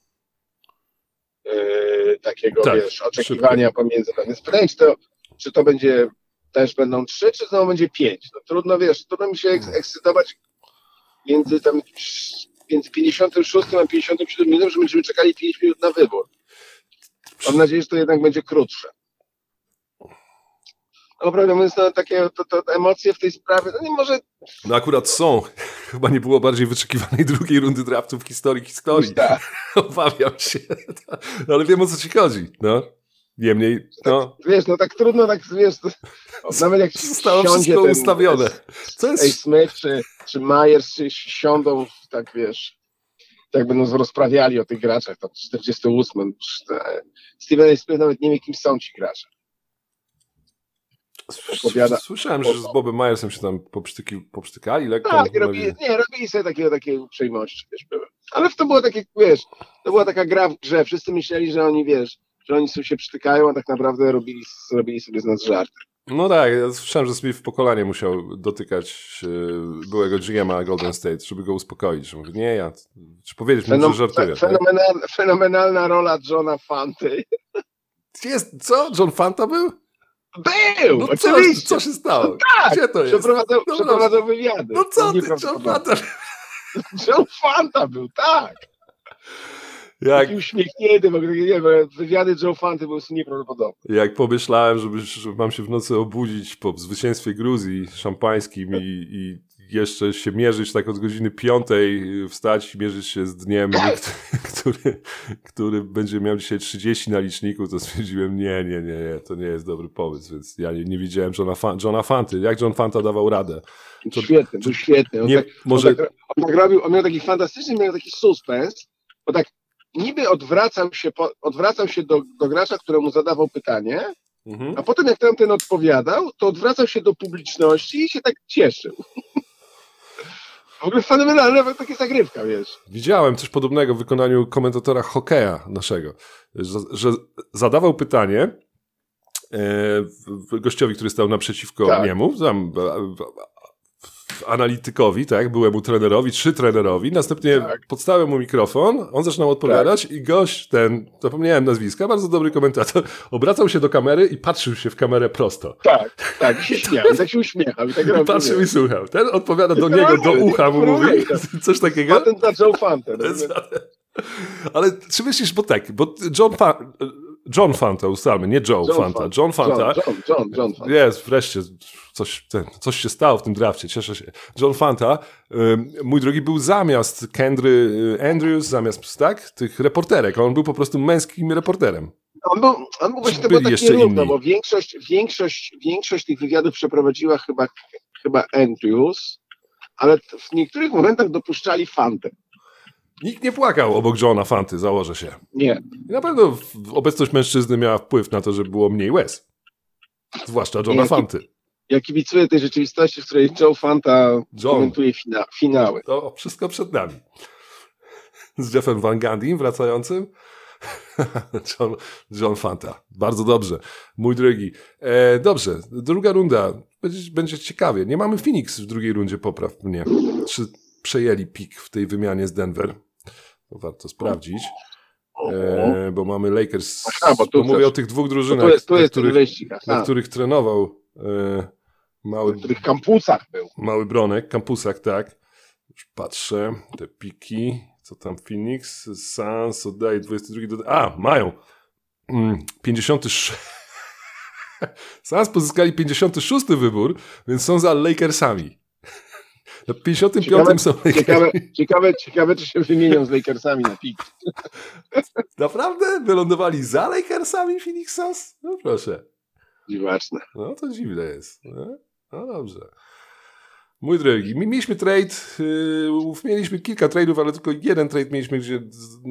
Takiego, wiesz, oczekiwania szybko pomiędzy. Więc pytanie, czy to będzie, też będą 3, czy znowu będzie 5. No trudno, wiesz, trudno mi się ekscytować między 56 a 57 minut, że będziemy czekali 5 minut na wybór. Mam nadzieję, że to jednak będzie krótsze. No prawda mówiąc, to emocje w tej sprawie, no nie może... No akurat są. Chyba nie było bardziej wyczekiwanej drugiej rundy draftu w historii. Tak. Obawiam się. Ale wiem, o co ci chodzi. No. Niemniej, no. Tak, wiesz, no tak trudno, tak wiesz, nawet jak zostało wszystko ustawione. Co jest... Smith czy Myers siądą, tak wiesz, tak będą rozprawiali o tych graczach, tam 48. Steven A. Smith nawet nie wie, kim są ci gracze. Słyszałem, że z Bobem Myersem się tam poprztykali lekko. Tak, robili sobie takie uprzejmości, wiesz, były. Ale to było takie, wiesz, to była taka gra w grze. Wszyscy myśleli, że oni, wiesz, że oni sobie się przytykają, a tak naprawdę robili sobie z nas żarty. No tak, ja słyszałem, że Smith w pokolenie musiał dotykać byłego GM-a Golden State, żeby go uspokoić. Że mówi, nie, czy powiedzieć mu, że żartuję. Fenomenalna rola Johna Fanty. Co? John Fanta był? Był, oczywiście. Co się stało? No tak, gdzie to jest? Przeprowadzał wywiady. No co ty, John Fanta? John Fanta był, tak. Taki uśmiechnięty, bo wywiady Joe Fanty były nieprawdopodobne. Jak pomyślałem, że mam się w nocy obudzić po zwycięstwie Gruzji szampańskim i jeszcze się mierzyć tak od godziny 5, wstać i mierzyć się z dniem, który będzie miał dzisiaj 30 na liczniku, to stwierdziłem, nie, to nie jest dobry pomysł, więc ja nie widziałem Johna Fanty. Jak John Fanta dawał radę? Był świetny. On miał taki fantastyczny, miał taki suspens, bo tak niby odwracał się do gracza, któremu zadawał pytanie, a potem jak tamten odpowiadał, to odwracał się do publiczności i się tak cieszył. W ogóle fenomenalna taka zagrywka, wiesz. Widziałem coś podobnego w wykonaniu komentatora hokeja naszego, że zadawał pytanie gościowi, który stał naprzeciwko niemu, analitykowi, tak, byłemu trenerowi, 3 trenerowi, następnie podstałem mu mikrofon, on zaczynał odpowiadać i gość ten, zapomniałem nazwiska, bardzo dobry komentator, obracał się do kamery i patrzył się w kamerę prosto. Tak, i się śmiał, i tak się uśmiechał. I tak robił, patrzył i słuchał. Ten odpowiada do niego, do ucha mu mówi, coś takiego. Patent na Joe Fantę. Ale czy myślisz, bo John Fanta, ustalmy, nie Joe Fanta. John Fanta. John Fanta. Jest, wreszcie coś się stało w tym drafcie, cieszę się. John Fanta, mój drogi, był zamiast Kendry Andrews, zamiast tych reporterek. On był po prostu męskim reporterem. On był właśnie, to było takie równo, bo większość tych wywiadów przeprowadziła chyba Andrews, ale w niektórych momentach dopuszczali Fantę. Nikt nie płakał obok Johna Fanty, założę się. Nie. I na pewno obecność mężczyzny miała wpływ na to, że było mniej łez. Zwłaszcza Johna Fanty. Ja kibicuję tej rzeczywistości, w której Joe Fanta komentuje finały. To wszystko przed nami. Z Jeffem Van Gandhim wracającym. John Fanta. Bardzo dobrze. Mój drogi. Dobrze, druga runda. Będzie ciekawie. Nie mamy Phoenix w drugiej rundzie, popraw mnie. Czy przejęli pik w tej wymianie z Denver? To warto sprawdzić. Bo mamy Lakers. Bo mówię o tych dwóch drużynach, na których trenował mały... W których kampusach był. Mały Bronek, kampusach, tak. Już patrzę. Te piki. Co tam Phoenix? Suns oddaje 22 mają 56. Suns pozyskali 56 wybór, więc są za Lakersami. Na 55 są Lakersami. Ciekawe, czy się wymienią z Lakersami na pik. Naprawdę? Wylądowali za Lakersami Phoenix Suns? No proszę. Dziwaczne. No to dziwne jest. No dobrze. Mój drogi, mieliśmy trade, mieliśmy kilka trade'ów, ale tylko jeden trade mieliśmy, gdzie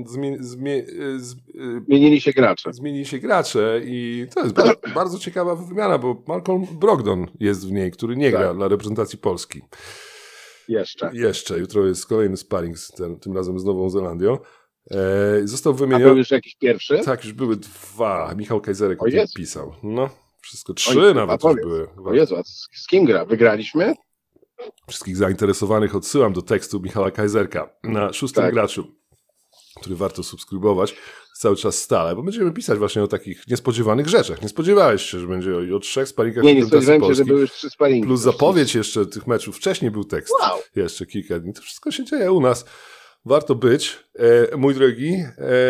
zmienili się gracze. Zmienili się gracze i to jest bardzo ciekawa wymiana, bo Malcolm Brogdon jest w niej, który nie gra dla reprezentacji Polski. Jeszcze. Jutro jest kolejny sparring, tym razem z Nową Zelandią. Został wymieniony. A był już jakiś pierwszy? Tak, już były 2. Michał Kajzerek o tym pisał. No, wszystko 3 nawet już były. O Jezu, a z kim gra? Wygraliśmy? Wszystkich zainteresowanych odsyłam do tekstu Michała Kajzerka na 6. graczu, który warto subskrybować cały czas stale, bo będziemy pisać właśnie o takich niespodziewanych rzeczach. Nie spodziewałeś się, że będzie o 3 sparingach. Nie spodziewałem się, że były już 3 sparingi. Plus zapowiedź jeszcze tych meczów. Wcześniej był tekst. Wow. Jeszcze kilka dni. To wszystko się dzieje u nas. Warto być, mój drogi,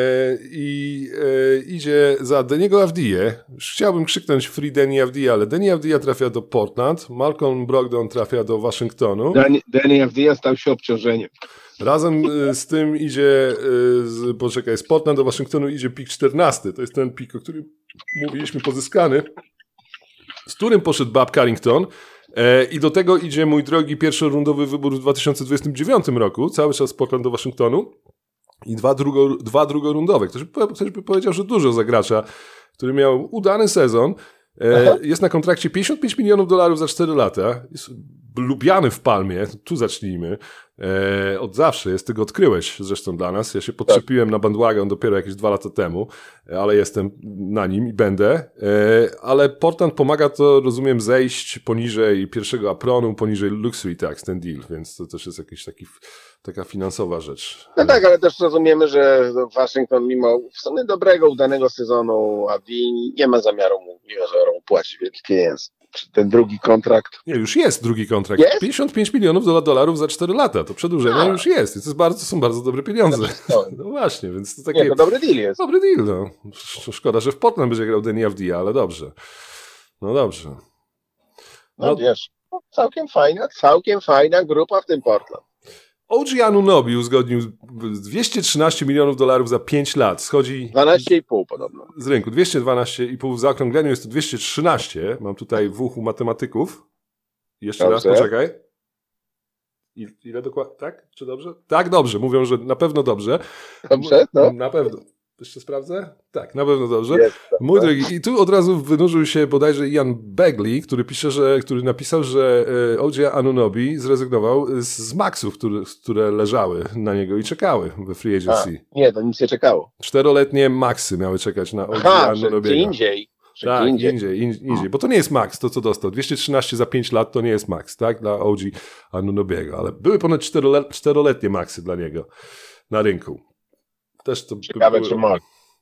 idzie za Deniego Avdiję. Chciałbym krzyknąć Free Deni Avdija, ale Deni Avdija trafia do Portland, Malcolm Brogdon trafia do Waszyngtonu. Deni Avdija stał się obciążeniem. Razem z tym idzie, z Portland do Waszyngtonu idzie pik 14. To jest ten pik, o którym mówiliśmy, pozyskany, z którym poszedł Bob Carrington. I do tego idzie, mój drogi, pierwszorundowy wybór w 2029 roku, cały czas z Portland do Waszyngtonu i dwa drugorundowe. Ktoś by powiedział, że dużo za gracza, który miał udany sezon. Jest na kontrakcie $55 milionów za 4 lata. Jest lubiany w Palmie, tu zacznijmy. Od zawsze jest, ty go odkryłeś zresztą dla nas. Ja się podczepiłem na bandwagon dopiero jakieś 2 lata temu, ale jestem na nim i będę. Ale Portland pomaga to, rozumiem, zejść poniżej pierwszego apronu, poniżej luxury tax, ten deal, więc to też jest jakiś taka finansowa rzecz. No tak, ale też rozumiemy, że Waszyngton mimo w sumie dobrego, udanego sezonu Avdii nie ma zamiaru mu płacić wielkich pieniędzy. Czy ten drugi kontrakt? Nie, już jest drugi kontrakt. Jest? $55 milionów za 4 lata. To przedłużenie już jest. To są bardzo dobre pieniądze. No właśnie, więc to takie... Nie, to dobry deal jest. Dobry deal, no. Szkoda, że w Portland będzie grał Deni Avdija, ale dobrze. No dobrze. No wiesz, całkiem fajna grupa w tym Portland. OG Anunoby uzgodnił $213 milionów za 5 lat. Schodzi 12,5 podobno. Z rynku. 212,5 w zaokrągleniu jest to 213. Mam tutaj w uchu matematyków. Jeszcze raz, poczekaj. Ile dokładnie? Tak? Czy dobrze? Tak, dobrze. Mówią, że na pewno dobrze. Dobrze? No. Na pewno. Jeszcze sprawdzę? Tak, na pewno dobrze. Mój drogi, i tu od razu wynurzył się bodajże Ian Begley, który napisał, że OG Anunoby zrezygnował z maksów, które leżały na niego i czekały we free agency. Nie, to nic nie czekało. 4-letnie maksy miały czekać na OG Anunoby'ego. Gdzie indziej. Tak, indziej, bo to nie jest max, to co dostał. 213 za 5 lat to nie jest max, tak, dla OG Anunoby'ego, ale były ponad 4-letnie maksy dla niego na rynku. Też to ciekawe, czy ma.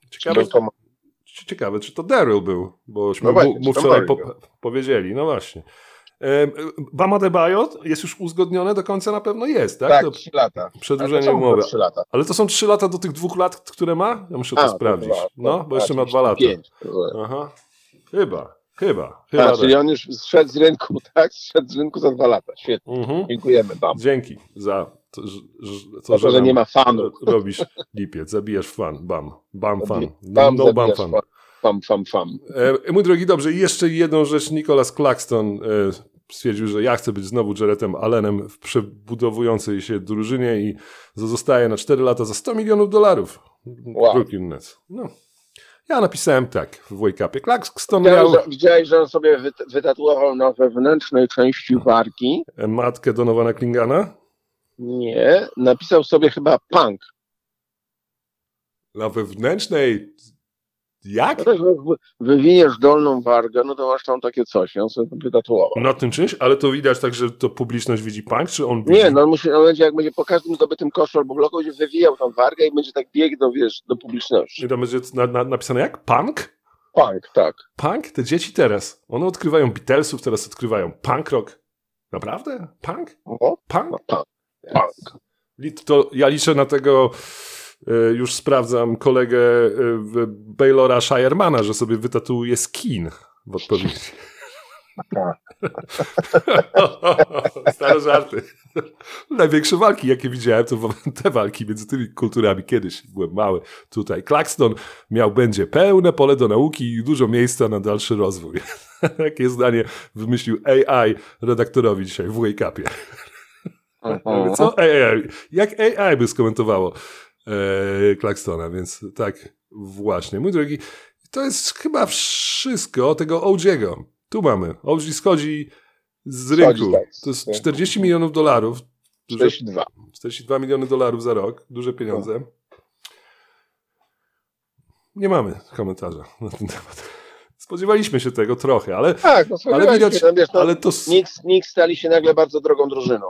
Ciekawe, czy to Daryl był, bośmy mu wczoraj powiedzieli. No właśnie. Bam Adebayo jest już uzgodnione do końca, na pewno jest, tak? Tak, 3 lata. Przedłużenie umowy. 3 lata. Ale to są 3 lata do tych 2 lat, które ma? Ja muszę to sprawdzić. Bo jeszcze ma 2 lata. 5. Aha. Chyba. Czyli on już zszedł z rynku, tak? Zszedł z rynku za 2 lata. Świetnie. Dziękujemy, Bam. Dzięki za to, że nie ma fanów. Robisz lipiec, zabijasz fan. Bam fan. Bam fan. Fam. Mój drogi, dobrze, i jeszcze jedną rzecz. Nicholas Claxton stwierdził, że ja chcę być znowu Jarrettem Allenem w przebudowującej się drużynie i zostaje na 4 lata za $100 milionów. Wow. Brooklyn Nets. No. Ja napisałem tak w Wake-upie. Claxton miał... Widziałeś, że on sobie wytatuował na wewnętrznej części wargi? Matkę Donowana Klingana? Nie, napisał sobie chyba punk. Na wewnętrznej... Jak? No tak, wywiniesz dolną wargę, no to masz tam takie coś. On sobie wytatuował. Na tym czymś? Ale to widać tak, że to publiczność widzi punk, czy on widzi... Nie, no on będzie, jak będzie po każdym zdobytym koszu albo bloku, będzie wywijał tą wargę i będzie tak biegł, wiesz, do publiczności. I to będzie napisane jak? Punk? Punk, tak. Punk? Te dzieci teraz. One odkrywają Beatlesów, teraz odkrywają punk rock. Naprawdę? Punk? O? Punk? No, punk. To ja liczę na tego, już sprawdzam, kolegę Baylora Shiremana, że sobie wytatuuje skin w odpowiedzi. Stare żarty. Największe walki, jakie widziałem, to te walki między tymi kulturami. Kiedyś byłem mały. Tutaj Claxton będzie pełne pole do nauki i dużo miejsca na dalszy rozwój. Jakie zdanie wymyślił AI redaktorowi dzisiaj w Wake-upie. Co? AI. Jak AI by skomentowało Claxtona, więc tak właśnie. Mój drogi, to jest chyba wszystko tego OG'ego. Tu mamy. OG schodzi z rynku. To jest $40 milionów. 42 miliony dolarów za rok. Duże pieniądze. Nie mamy komentarza na ten temat. Spodziewaliśmy się tego trochę, ale... Tak, ale widać, ale to... Knicks stali się nagle bardzo drogą drużyną.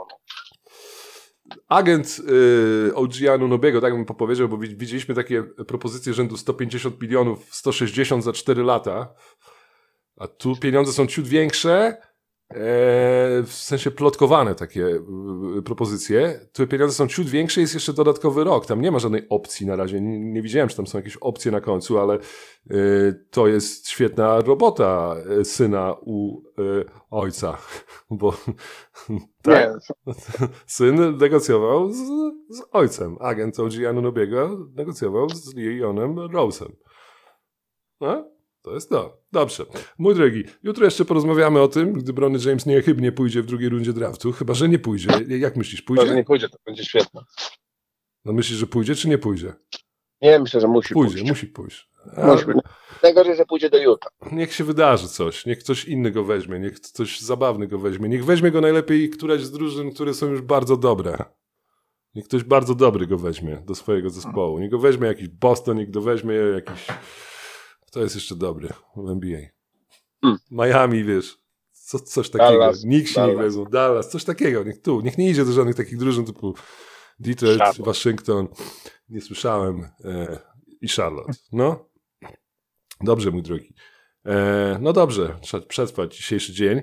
Agent OG Anunobiego, tak bym powiedział, bo widzieliśmy takie propozycje rzędu 150 milionów, 160 za 4 lata, a tu pieniądze są ciut większe, w sensie plotkowane takie propozycje. Tu pieniądze są ciut większe, jest jeszcze dodatkowy rok, tam nie ma żadnej opcji na razie, nie widziałem, czy tam są jakieś opcje na końcu, ale to jest świetna robota syna u ojca, bo tak, syn negocjował z ojcem, agent OG Anunobiego negocjował z Leonem Rose'em. No? To jest to. Dobrze. Mój drogi, jutro jeszcze porozmawiamy o tym, gdy Bronny James niechybnie pójdzie w drugiej rundzie draftu. Chyba że nie pójdzie. Jak myślisz, pójdzie? Chyba, że nie pójdzie, to będzie świetne. No myślisz, że pójdzie, czy nie pójdzie? Nie, myślę, że musi pójść. Musi pójść. Najgorzej, że pójdzie do Utah. Niech się wydarzy coś. Niech ktoś inny go weźmie. Niech coś zabawny go weźmie. Niech weźmie go najlepiej któraś z drużyn, które są już bardzo dobre. Niech ktoś bardzo dobry go weźmie do swojego zespołu. Niech go weźmie jakiś Boston, niech go weźmie jakiś... Kto jest jeszcze dobry w NBA? Miami, wiesz. Coś takiego. Dallas, Nikt się nie wezmą. Dallas, coś takiego. Niech nie idzie do żadnych takich drużyn typu Detroit, Waszyngton. Nie słyszałem. I Charlotte. No. Dobrze, mój drogi. No dobrze. Trzeba przetrwać dzisiejszy dzień.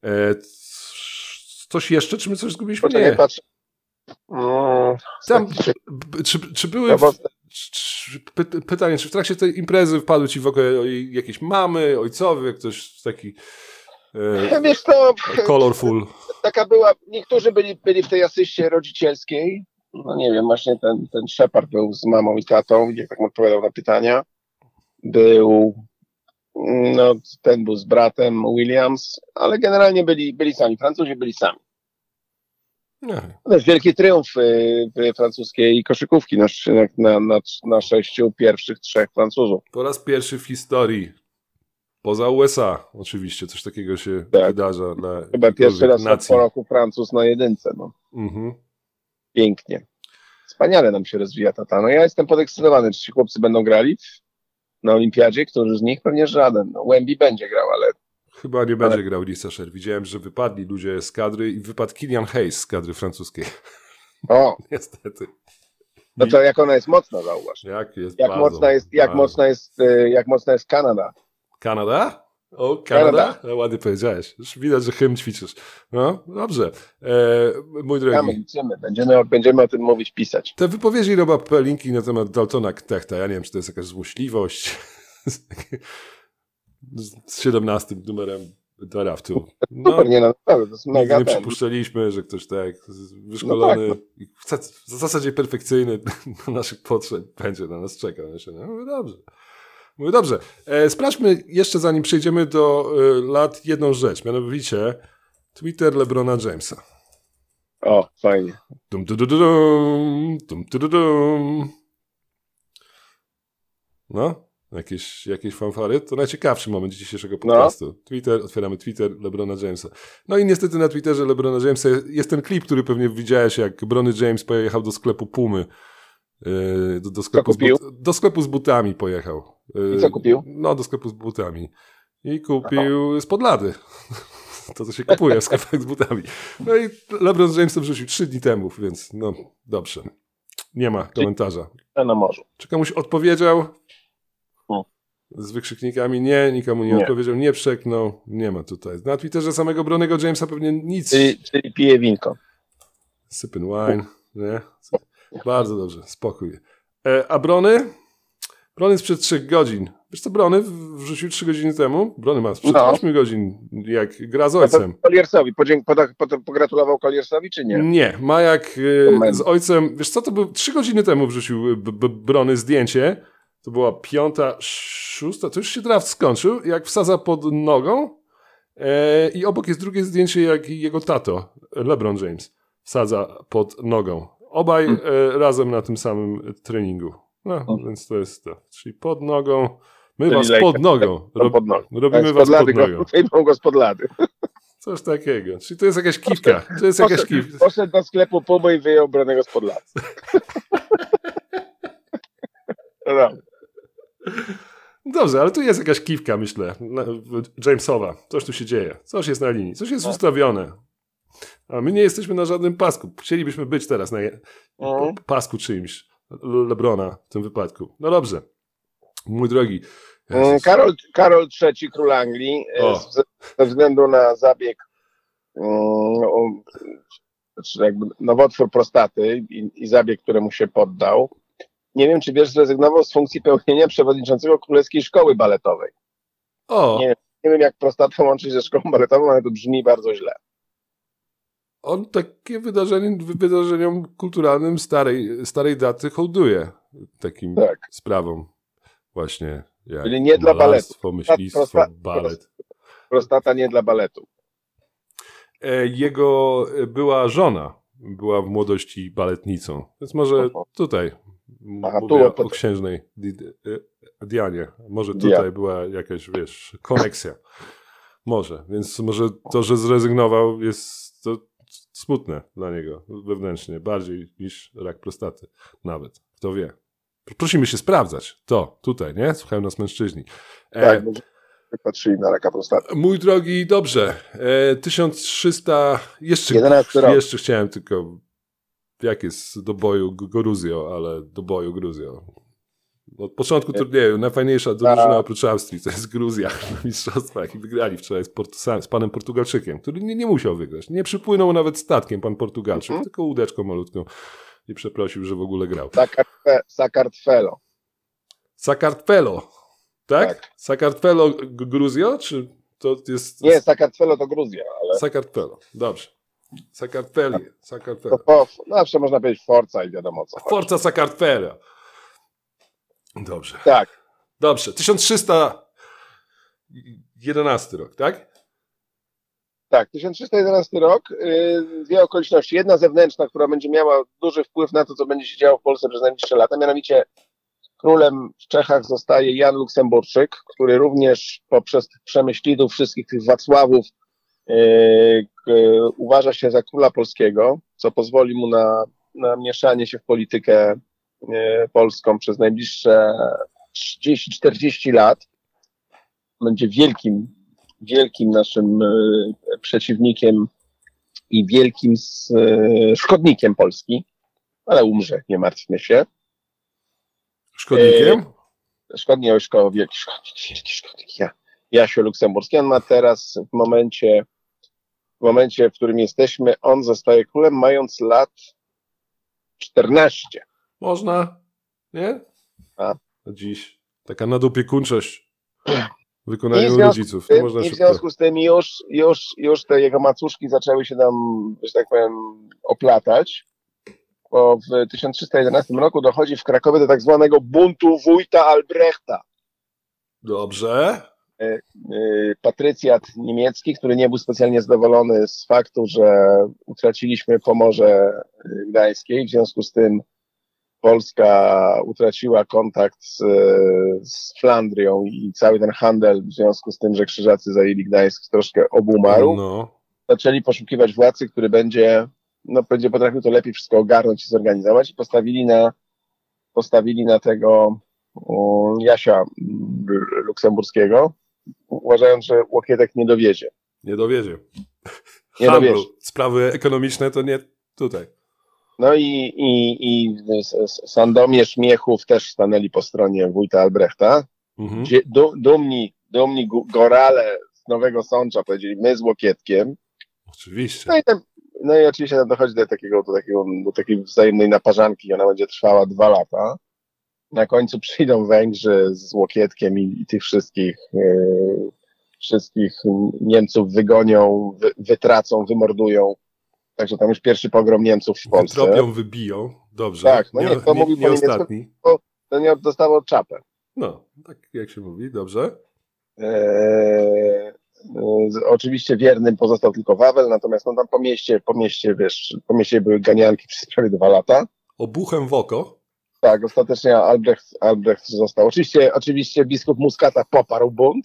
Coś jeszcze? Czy my coś zgubiliśmy? Nie. Patrz. Tam, czy były... Pytanie, czy w trakcie tej imprezy wpadły ci w oko jakieś mamy, ojcowie, ktoś taki wiesz co, colorful? Taka była, niektórzy byli w tej asyście rodzicielskiej. No nie wiem, właśnie ten Shepard był z mamą i tatą, jak tak odpowiadał na pytania. Ten był z bratem Williams, ale generalnie byli sami. Francuzi byli sami. To jest wielki triumf francuskiej koszykówki na 6 pierwszych 3 Francuzów. Po raz pierwszy w historii, poza USA oczywiście, coś takiego się wydarza. Chyba pierwszy raz po roku Francuz na jedynce. No. Pięknie. Wspaniale nam się rozwija tata. No ja jestem podekscytowany, czy ci chłopcy będą grali na olimpiadzie, którzy z nich pewnie żaden. No, Wemby będzie grał, ale... Chyba nie będzie grał Lisa Sher. Widziałem, że wypadli ludzie z kadry i wypadł Kylian Hayes z kadry francuskiej. O! Niestety. No to jak ona jest mocna, zauważ. Jak mocna jest Kanada. Kanada? O, Kanada? No, ładnie powiedziałeś. Już widać, że hymn ćwiczysz. No, dobrze. Mój drogi. Będziemy o tym mówić, pisać. Te wypowiedzi Roba Pelinki na temat Daltona Knechta, ja nie wiem, czy to jest jakaś złośliwość. Z 17 numerem draftu. No, super, nie, naprawdę, to jest mega. Nie przypuszczaliśmy, że ktoś tak wyszkolony, w zasadzie perfekcyjny do naszych potrzeb będzie na nas czekał. Mówię, dobrze. Sprawdźmy jeszcze, zanim przejdziemy do lat, jedną rzecz, mianowicie Twitter LeBrona Jamesa. O, fajnie. No. Jakieś fanfary? To najciekawszy moment dzisiejszego podcastu. Twitter, otwieramy Twitter LeBrona Jamesa. No i niestety na Twitterze LeBrona Jamesa jest ten klip, który pewnie widziałeś, jak Bronny James pojechał do sklepu Pumy. Do sklepu z butami pojechał. I co kupił? No, do sklepu z butami. I kupił spod lady. To, co się kupuje w sklepach z butami. No i LeBron James to wrzucił 3 dni temu, więc no dobrze. Nie ma komentarza. Na morzu. Czy komuś odpowiedział? Z wykrzyknikami nie, nikomu nie odpowiedział, nie przeknął, nie ma tutaj. Na Twitterze samego Bronnego Jamesa pewnie nic. Czyli pije winko. Sip and wine, nie? Bardzo dobrze, spokój. A Brony? Brony sprzed 3 godzin. Wiesz co, Brony wrzucił 3 godziny temu? Brony ma sprzed 8 godzin, jak gra z ojcem. Colliersowi, pogratulował Colliersowi, czy nie? Nie, ma jak z ojcem, wiesz co, to był 3 godziny temu wrzucił Brony zdjęcie. To była 5., 6, to już się draft skończył, jak wsadza pod nogą i obok jest drugie zdjęcie, jak jego tato, LeBron James, wsadza pod nogą. Obaj razem na tym samym treningu. No, więc to jest to. Czyli pod nogą, my was pod nogą. Robimy was pod nogą. Wyjmą go spod lady. Coś takiego. Czyli to jest jakaś kiwka. Poszedł do sklepu Pumy i wyjął Bronego spod lady. No. Dobrze, ale tu jest jakaś kiwka, myślę, Jamesowa. Coś tu się dzieje. Coś jest na linii. Coś jest ustawione. A my nie jesteśmy na żadnym pasku. Chcielibyśmy być teraz na pasku czyimś. LeBrona w tym wypadku. No dobrze. Mój drogi. Karol III, król Anglii, ze względu na zabieg jakby nowotwór prostaty i zabieg, któremu się poddał. Nie wiem, czy wiesz, zrezygnował z funkcji pełnienia przewodniczącego Królewskiej Szkoły Baletowej. Nie wiem, jak prostatę łączyć ze szkołą baletową, ale to brzmi bardzo źle. On takie wydarzeniom kulturalnym starej daty hołduje takim sprawom właśnie. Jak czyli nie dla baletu. Myślistwo, balet. Prostata nie dla baletu. Jego była żona była w młodości baletnicą. Więc może tutaj mówię o księżnej Dianie. Może tutaj była jakaś, koneksja. Może. Więc może to, że zrezygnował, jest to smutne dla niego wewnętrznie. Bardziej niż rak prostaty. Nawet. Kto wie. Prosimy się sprawdzać. To tutaj, nie? Słuchają nas mężczyźni. Tak, patrzyli na raka prostaty. Mój drogi, dobrze. 1300... Jeszcze chciałem tylko... Jak jest do boju Gruzjo, ale do boju Gruzjo. Od początku turnieju najfajniejsza drużyna oprócz Austrii to jest Gruzja na mistrzostwach i wygrali wczoraj z panem Portugalczykiem, który nie musiał wygrać. Nie przypłynął nawet statkiem pan Portugalczyk, tylko łódeczką malutką i przeprosił, że w ogóle grał. Sakartvelo. Tak? Sakartvelo Gruzjo? Czy to jest... Nie, Sakartvelo to Gruzja, ale... Sakartvelo, dobrze. Sakartvelo. Zawsze można powiedzieć Forza i wiadomo co. Forza Sakartvelo. Dobrze. Tak. Dobrze. 1311 rok, tak? Tak, 1311 rok. Dwie okoliczności. Jedna zewnętrzna, która będzie miała duży wpływ na to, co będzie się działo w Polsce przez najbliższe lata. Mianowicie królem w Czechach zostaje Jan Luksemburczyk, który również poprzez przemyślidów wszystkich tych Wacławów uważa się za króla polskiego, co pozwoli mu na mieszanie się w politykę polską przez najbliższe 30-40 lat. Będzie wielkim naszym przeciwnikiem i wielkim szkodnikiem Polski, ale umrze, nie martwmy się. Szkodnikiem? Wielki szkodnik. Jasio Luksemburski. On ma teraz w momencie, w którym jesteśmy, on zostaje królem, mając lat 14. Można, nie? Dziś taka nadopiekuńczość w wykonaniu rodziców. I w związku z tym już te jego macuszki zaczęły się nam, że tak powiem, oplatać, bo w 1311 roku dochodzi w Krakowie do tak zwanego buntu wójta Albrechta. Dobrze. Patrycjat niemiecki, który nie był specjalnie zadowolony z faktu, że utraciliśmy Pomorze Gdańskie i w związku z tym Polska utraciła kontakt z Flandrią i cały ten handel w związku z tym, że Krzyżacy zajęli Gdańsk, troszkę obumarł. Zaczęli poszukiwać władcy, który będzie potrafił to lepiej wszystko ogarnąć i zorganizować i postawili na tego Jasia Luksemburskiego, uważając, że Łokietek nie dowiezie. Nie dowiezie. Handlu, sprawy ekonomiczne to nie tutaj. No i Sandomierz, Miechów też stanęli po stronie wójta Albrechta. Gdzie dumni górale z Nowego Sącza powiedzieli, my z Łokietkiem. Oczywiście. No i oczywiście dochodzi do takiej wzajemnej naparzanki, ona będzie trwała 2 lata. Na końcu przyjdą Węgrzy z Łokietkiem i tych wszystkich Niemców wygonią, wytracą, wymordują. Także tam już pierwszy pogrom Niemców w Polsce. Wytropią, wybiją. Dobrze. Tak, no kto mówił po niemiecku, ostatni. to nie dostawał czapę. No, tak jak się mówi, dobrze. Oczywiście wiernym pozostał tylko Wawel, natomiast tam po mieście były ganianki przez prawie 2 lata. Obuchem w oko. Tak, ostatecznie Albrecht został. Oczywiście biskup Muskata poparł bunt.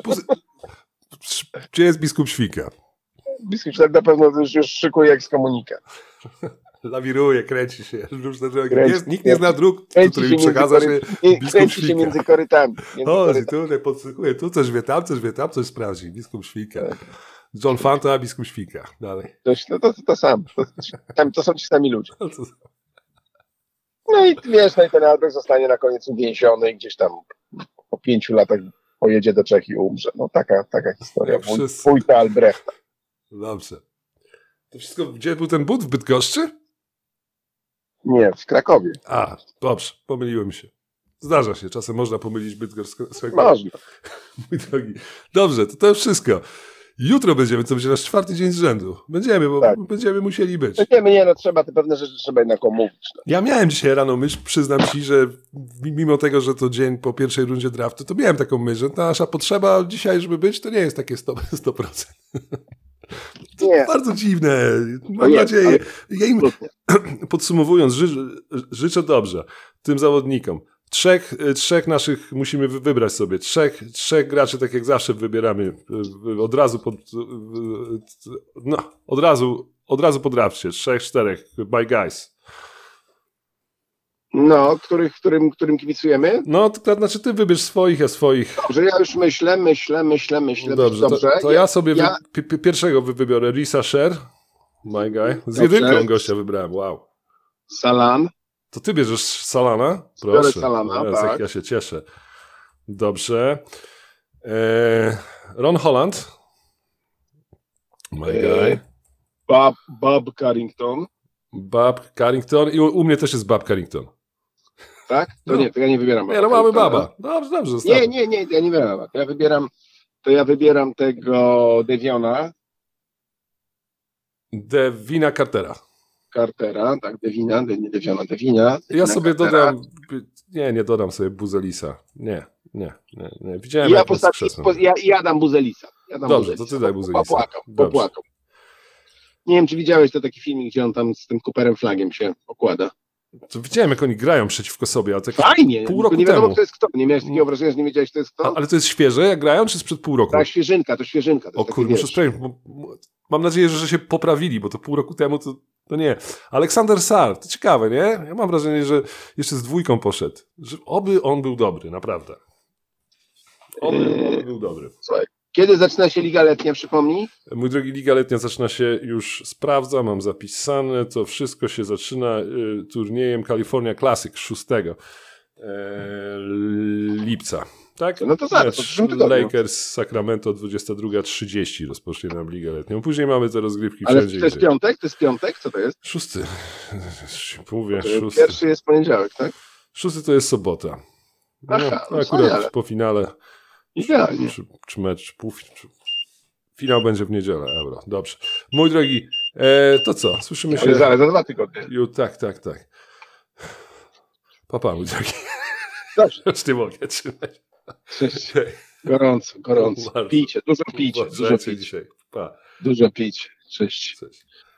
Czy jest biskup Świka? Biskup tak na pewno już szykuje ekskomunikę. Lawiruje, kręci się. Nikt nie zna dróg, którymi przechadza się biskup kręci się między korytami. Tutaj podskakuje, tu coś wie, tam coś sprawdzi. Biskup Świka. John Fanta, biskup Świka. Dalej. To sam. To są ci sami ludzie. No i wiesz, ten Albrecht zostanie na koniec uwięziony i gdzieś tam po 5 latach pojedzie do Czech i umrze. No taka historia. Wójta Albrechta. Dobrze. To wszystko, gdzie był ten but? W Bydgoszczy? Nie, w Krakowie. A, dobrze, pomyliłem się. Zdarza się, czasem można pomylić Bydgoszcz z Krakowiem. Można. Mój drogi. Dobrze, to już wszystko. Jutro będziemy, to będzie nasz 4. dzień z rzędu. Będziemy, bo będziemy musieli być. Trzeba te pewne rzeczy trzeba jednak omówić. No. Ja miałem dzisiaj rano myśl, przyznam ci, że mimo tego, że to dzień po pierwszej rundzie draftu, to miałem taką myśl, że nasza potrzeba dzisiaj, żeby być, to nie jest takie 100%. To bardzo dziwne. Mam nadzieję. Ja im, podsumowując, życzę dobrze tym zawodnikom. Trzech naszych musimy wybrać sobie. Trzech graczy, tak jak zawsze wybieramy. Od razu po drafcie. 3-4. My guys. No, którym kibicujemy? No, to znaczy ty wybierz swoich, ja swoich. Dobrze, ja już myślę. Dobrze. To ja sobie pierwszego wybiorę. Risa Sher. My guy. Z jedynką gościa wybrałem. Wow. Salan. To ty bierzesz Salana? Proszę. Biorę Salana, tak. Jak ja się cieszę. Dobrze. Ron Holland. My guy. Bob Carrington. Bob Carrington. I u mnie też jest Bob Carrington. Tak? To nie, to ja nie wybieram. Nie, no mamy Baba. Dobrze. Nie, ja nie wybieram. Ja wybieram tego Deviona. Devina Cartera, tak, Devina. Ja sobie Cartera. dodam, nie dodam sobie Buzelisa. Nie. Widziałem, ja dam Buzelisa. Dobrze, to ty daj Buzelisa. Popłakał. Nie wiem, czy widziałeś to taki filmik, gdzie on tam z tym Cooperem Flagiem się okłada. To widziałem, jak oni grają przeciwko sobie, ale tak fajnie, pół roku nie wiadomo, temu. kto jest kto. Nie miałeś takiego wrażenia, że nie wiedziałeś, kto jest kto? Ale to jest świeże, jak grają, czy sprzed pół roku? Tak, świeżynka. To o kurde, muszę sprawdzić. Mam nadzieję, że się poprawili, bo to pół roku temu to nie. Aleksander Sarr, to ciekawe, nie? Ja mam wrażenie, że jeszcze z 2 poszedł. Że oby on był dobry, naprawdę. Oby był dobry. Słuchaj, kiedy zaczyna się Liga Letnia, przypomnij? Mój drogi, Liga Letnia zaczyna się, już sprawdzam, mam zapisane, to wszystko się zaczyna turniejem California Classic 6 lipca. Tak? No to zaraz, to w przyszłym tygodniu. Lakers, Sacramento, 22:30 rozpocznie nam Ligę Letnią. Później mamy te rozgrywki ale wszędzie. Ale to jest piątek? To jest piątek? Co to jest? 6. Mówię, 6. Pierwszy jest poniedziałek, tak? 6 to jest sobota. No, aha, no akurat po finale. Idealnie. Czy mecz, finał będzie w niedzielę, Euro. Dobrze. Mój drogi, to co? Słyszymy się. Zaraz, za 2 tygodnie. Tak. Papa, mój drogi. Dobrze. Już nie mogę trzymać. Gorąco. Pijcie, dużo pijcie. Dzisiaj. Pa. Dużo pijcie. Cześć.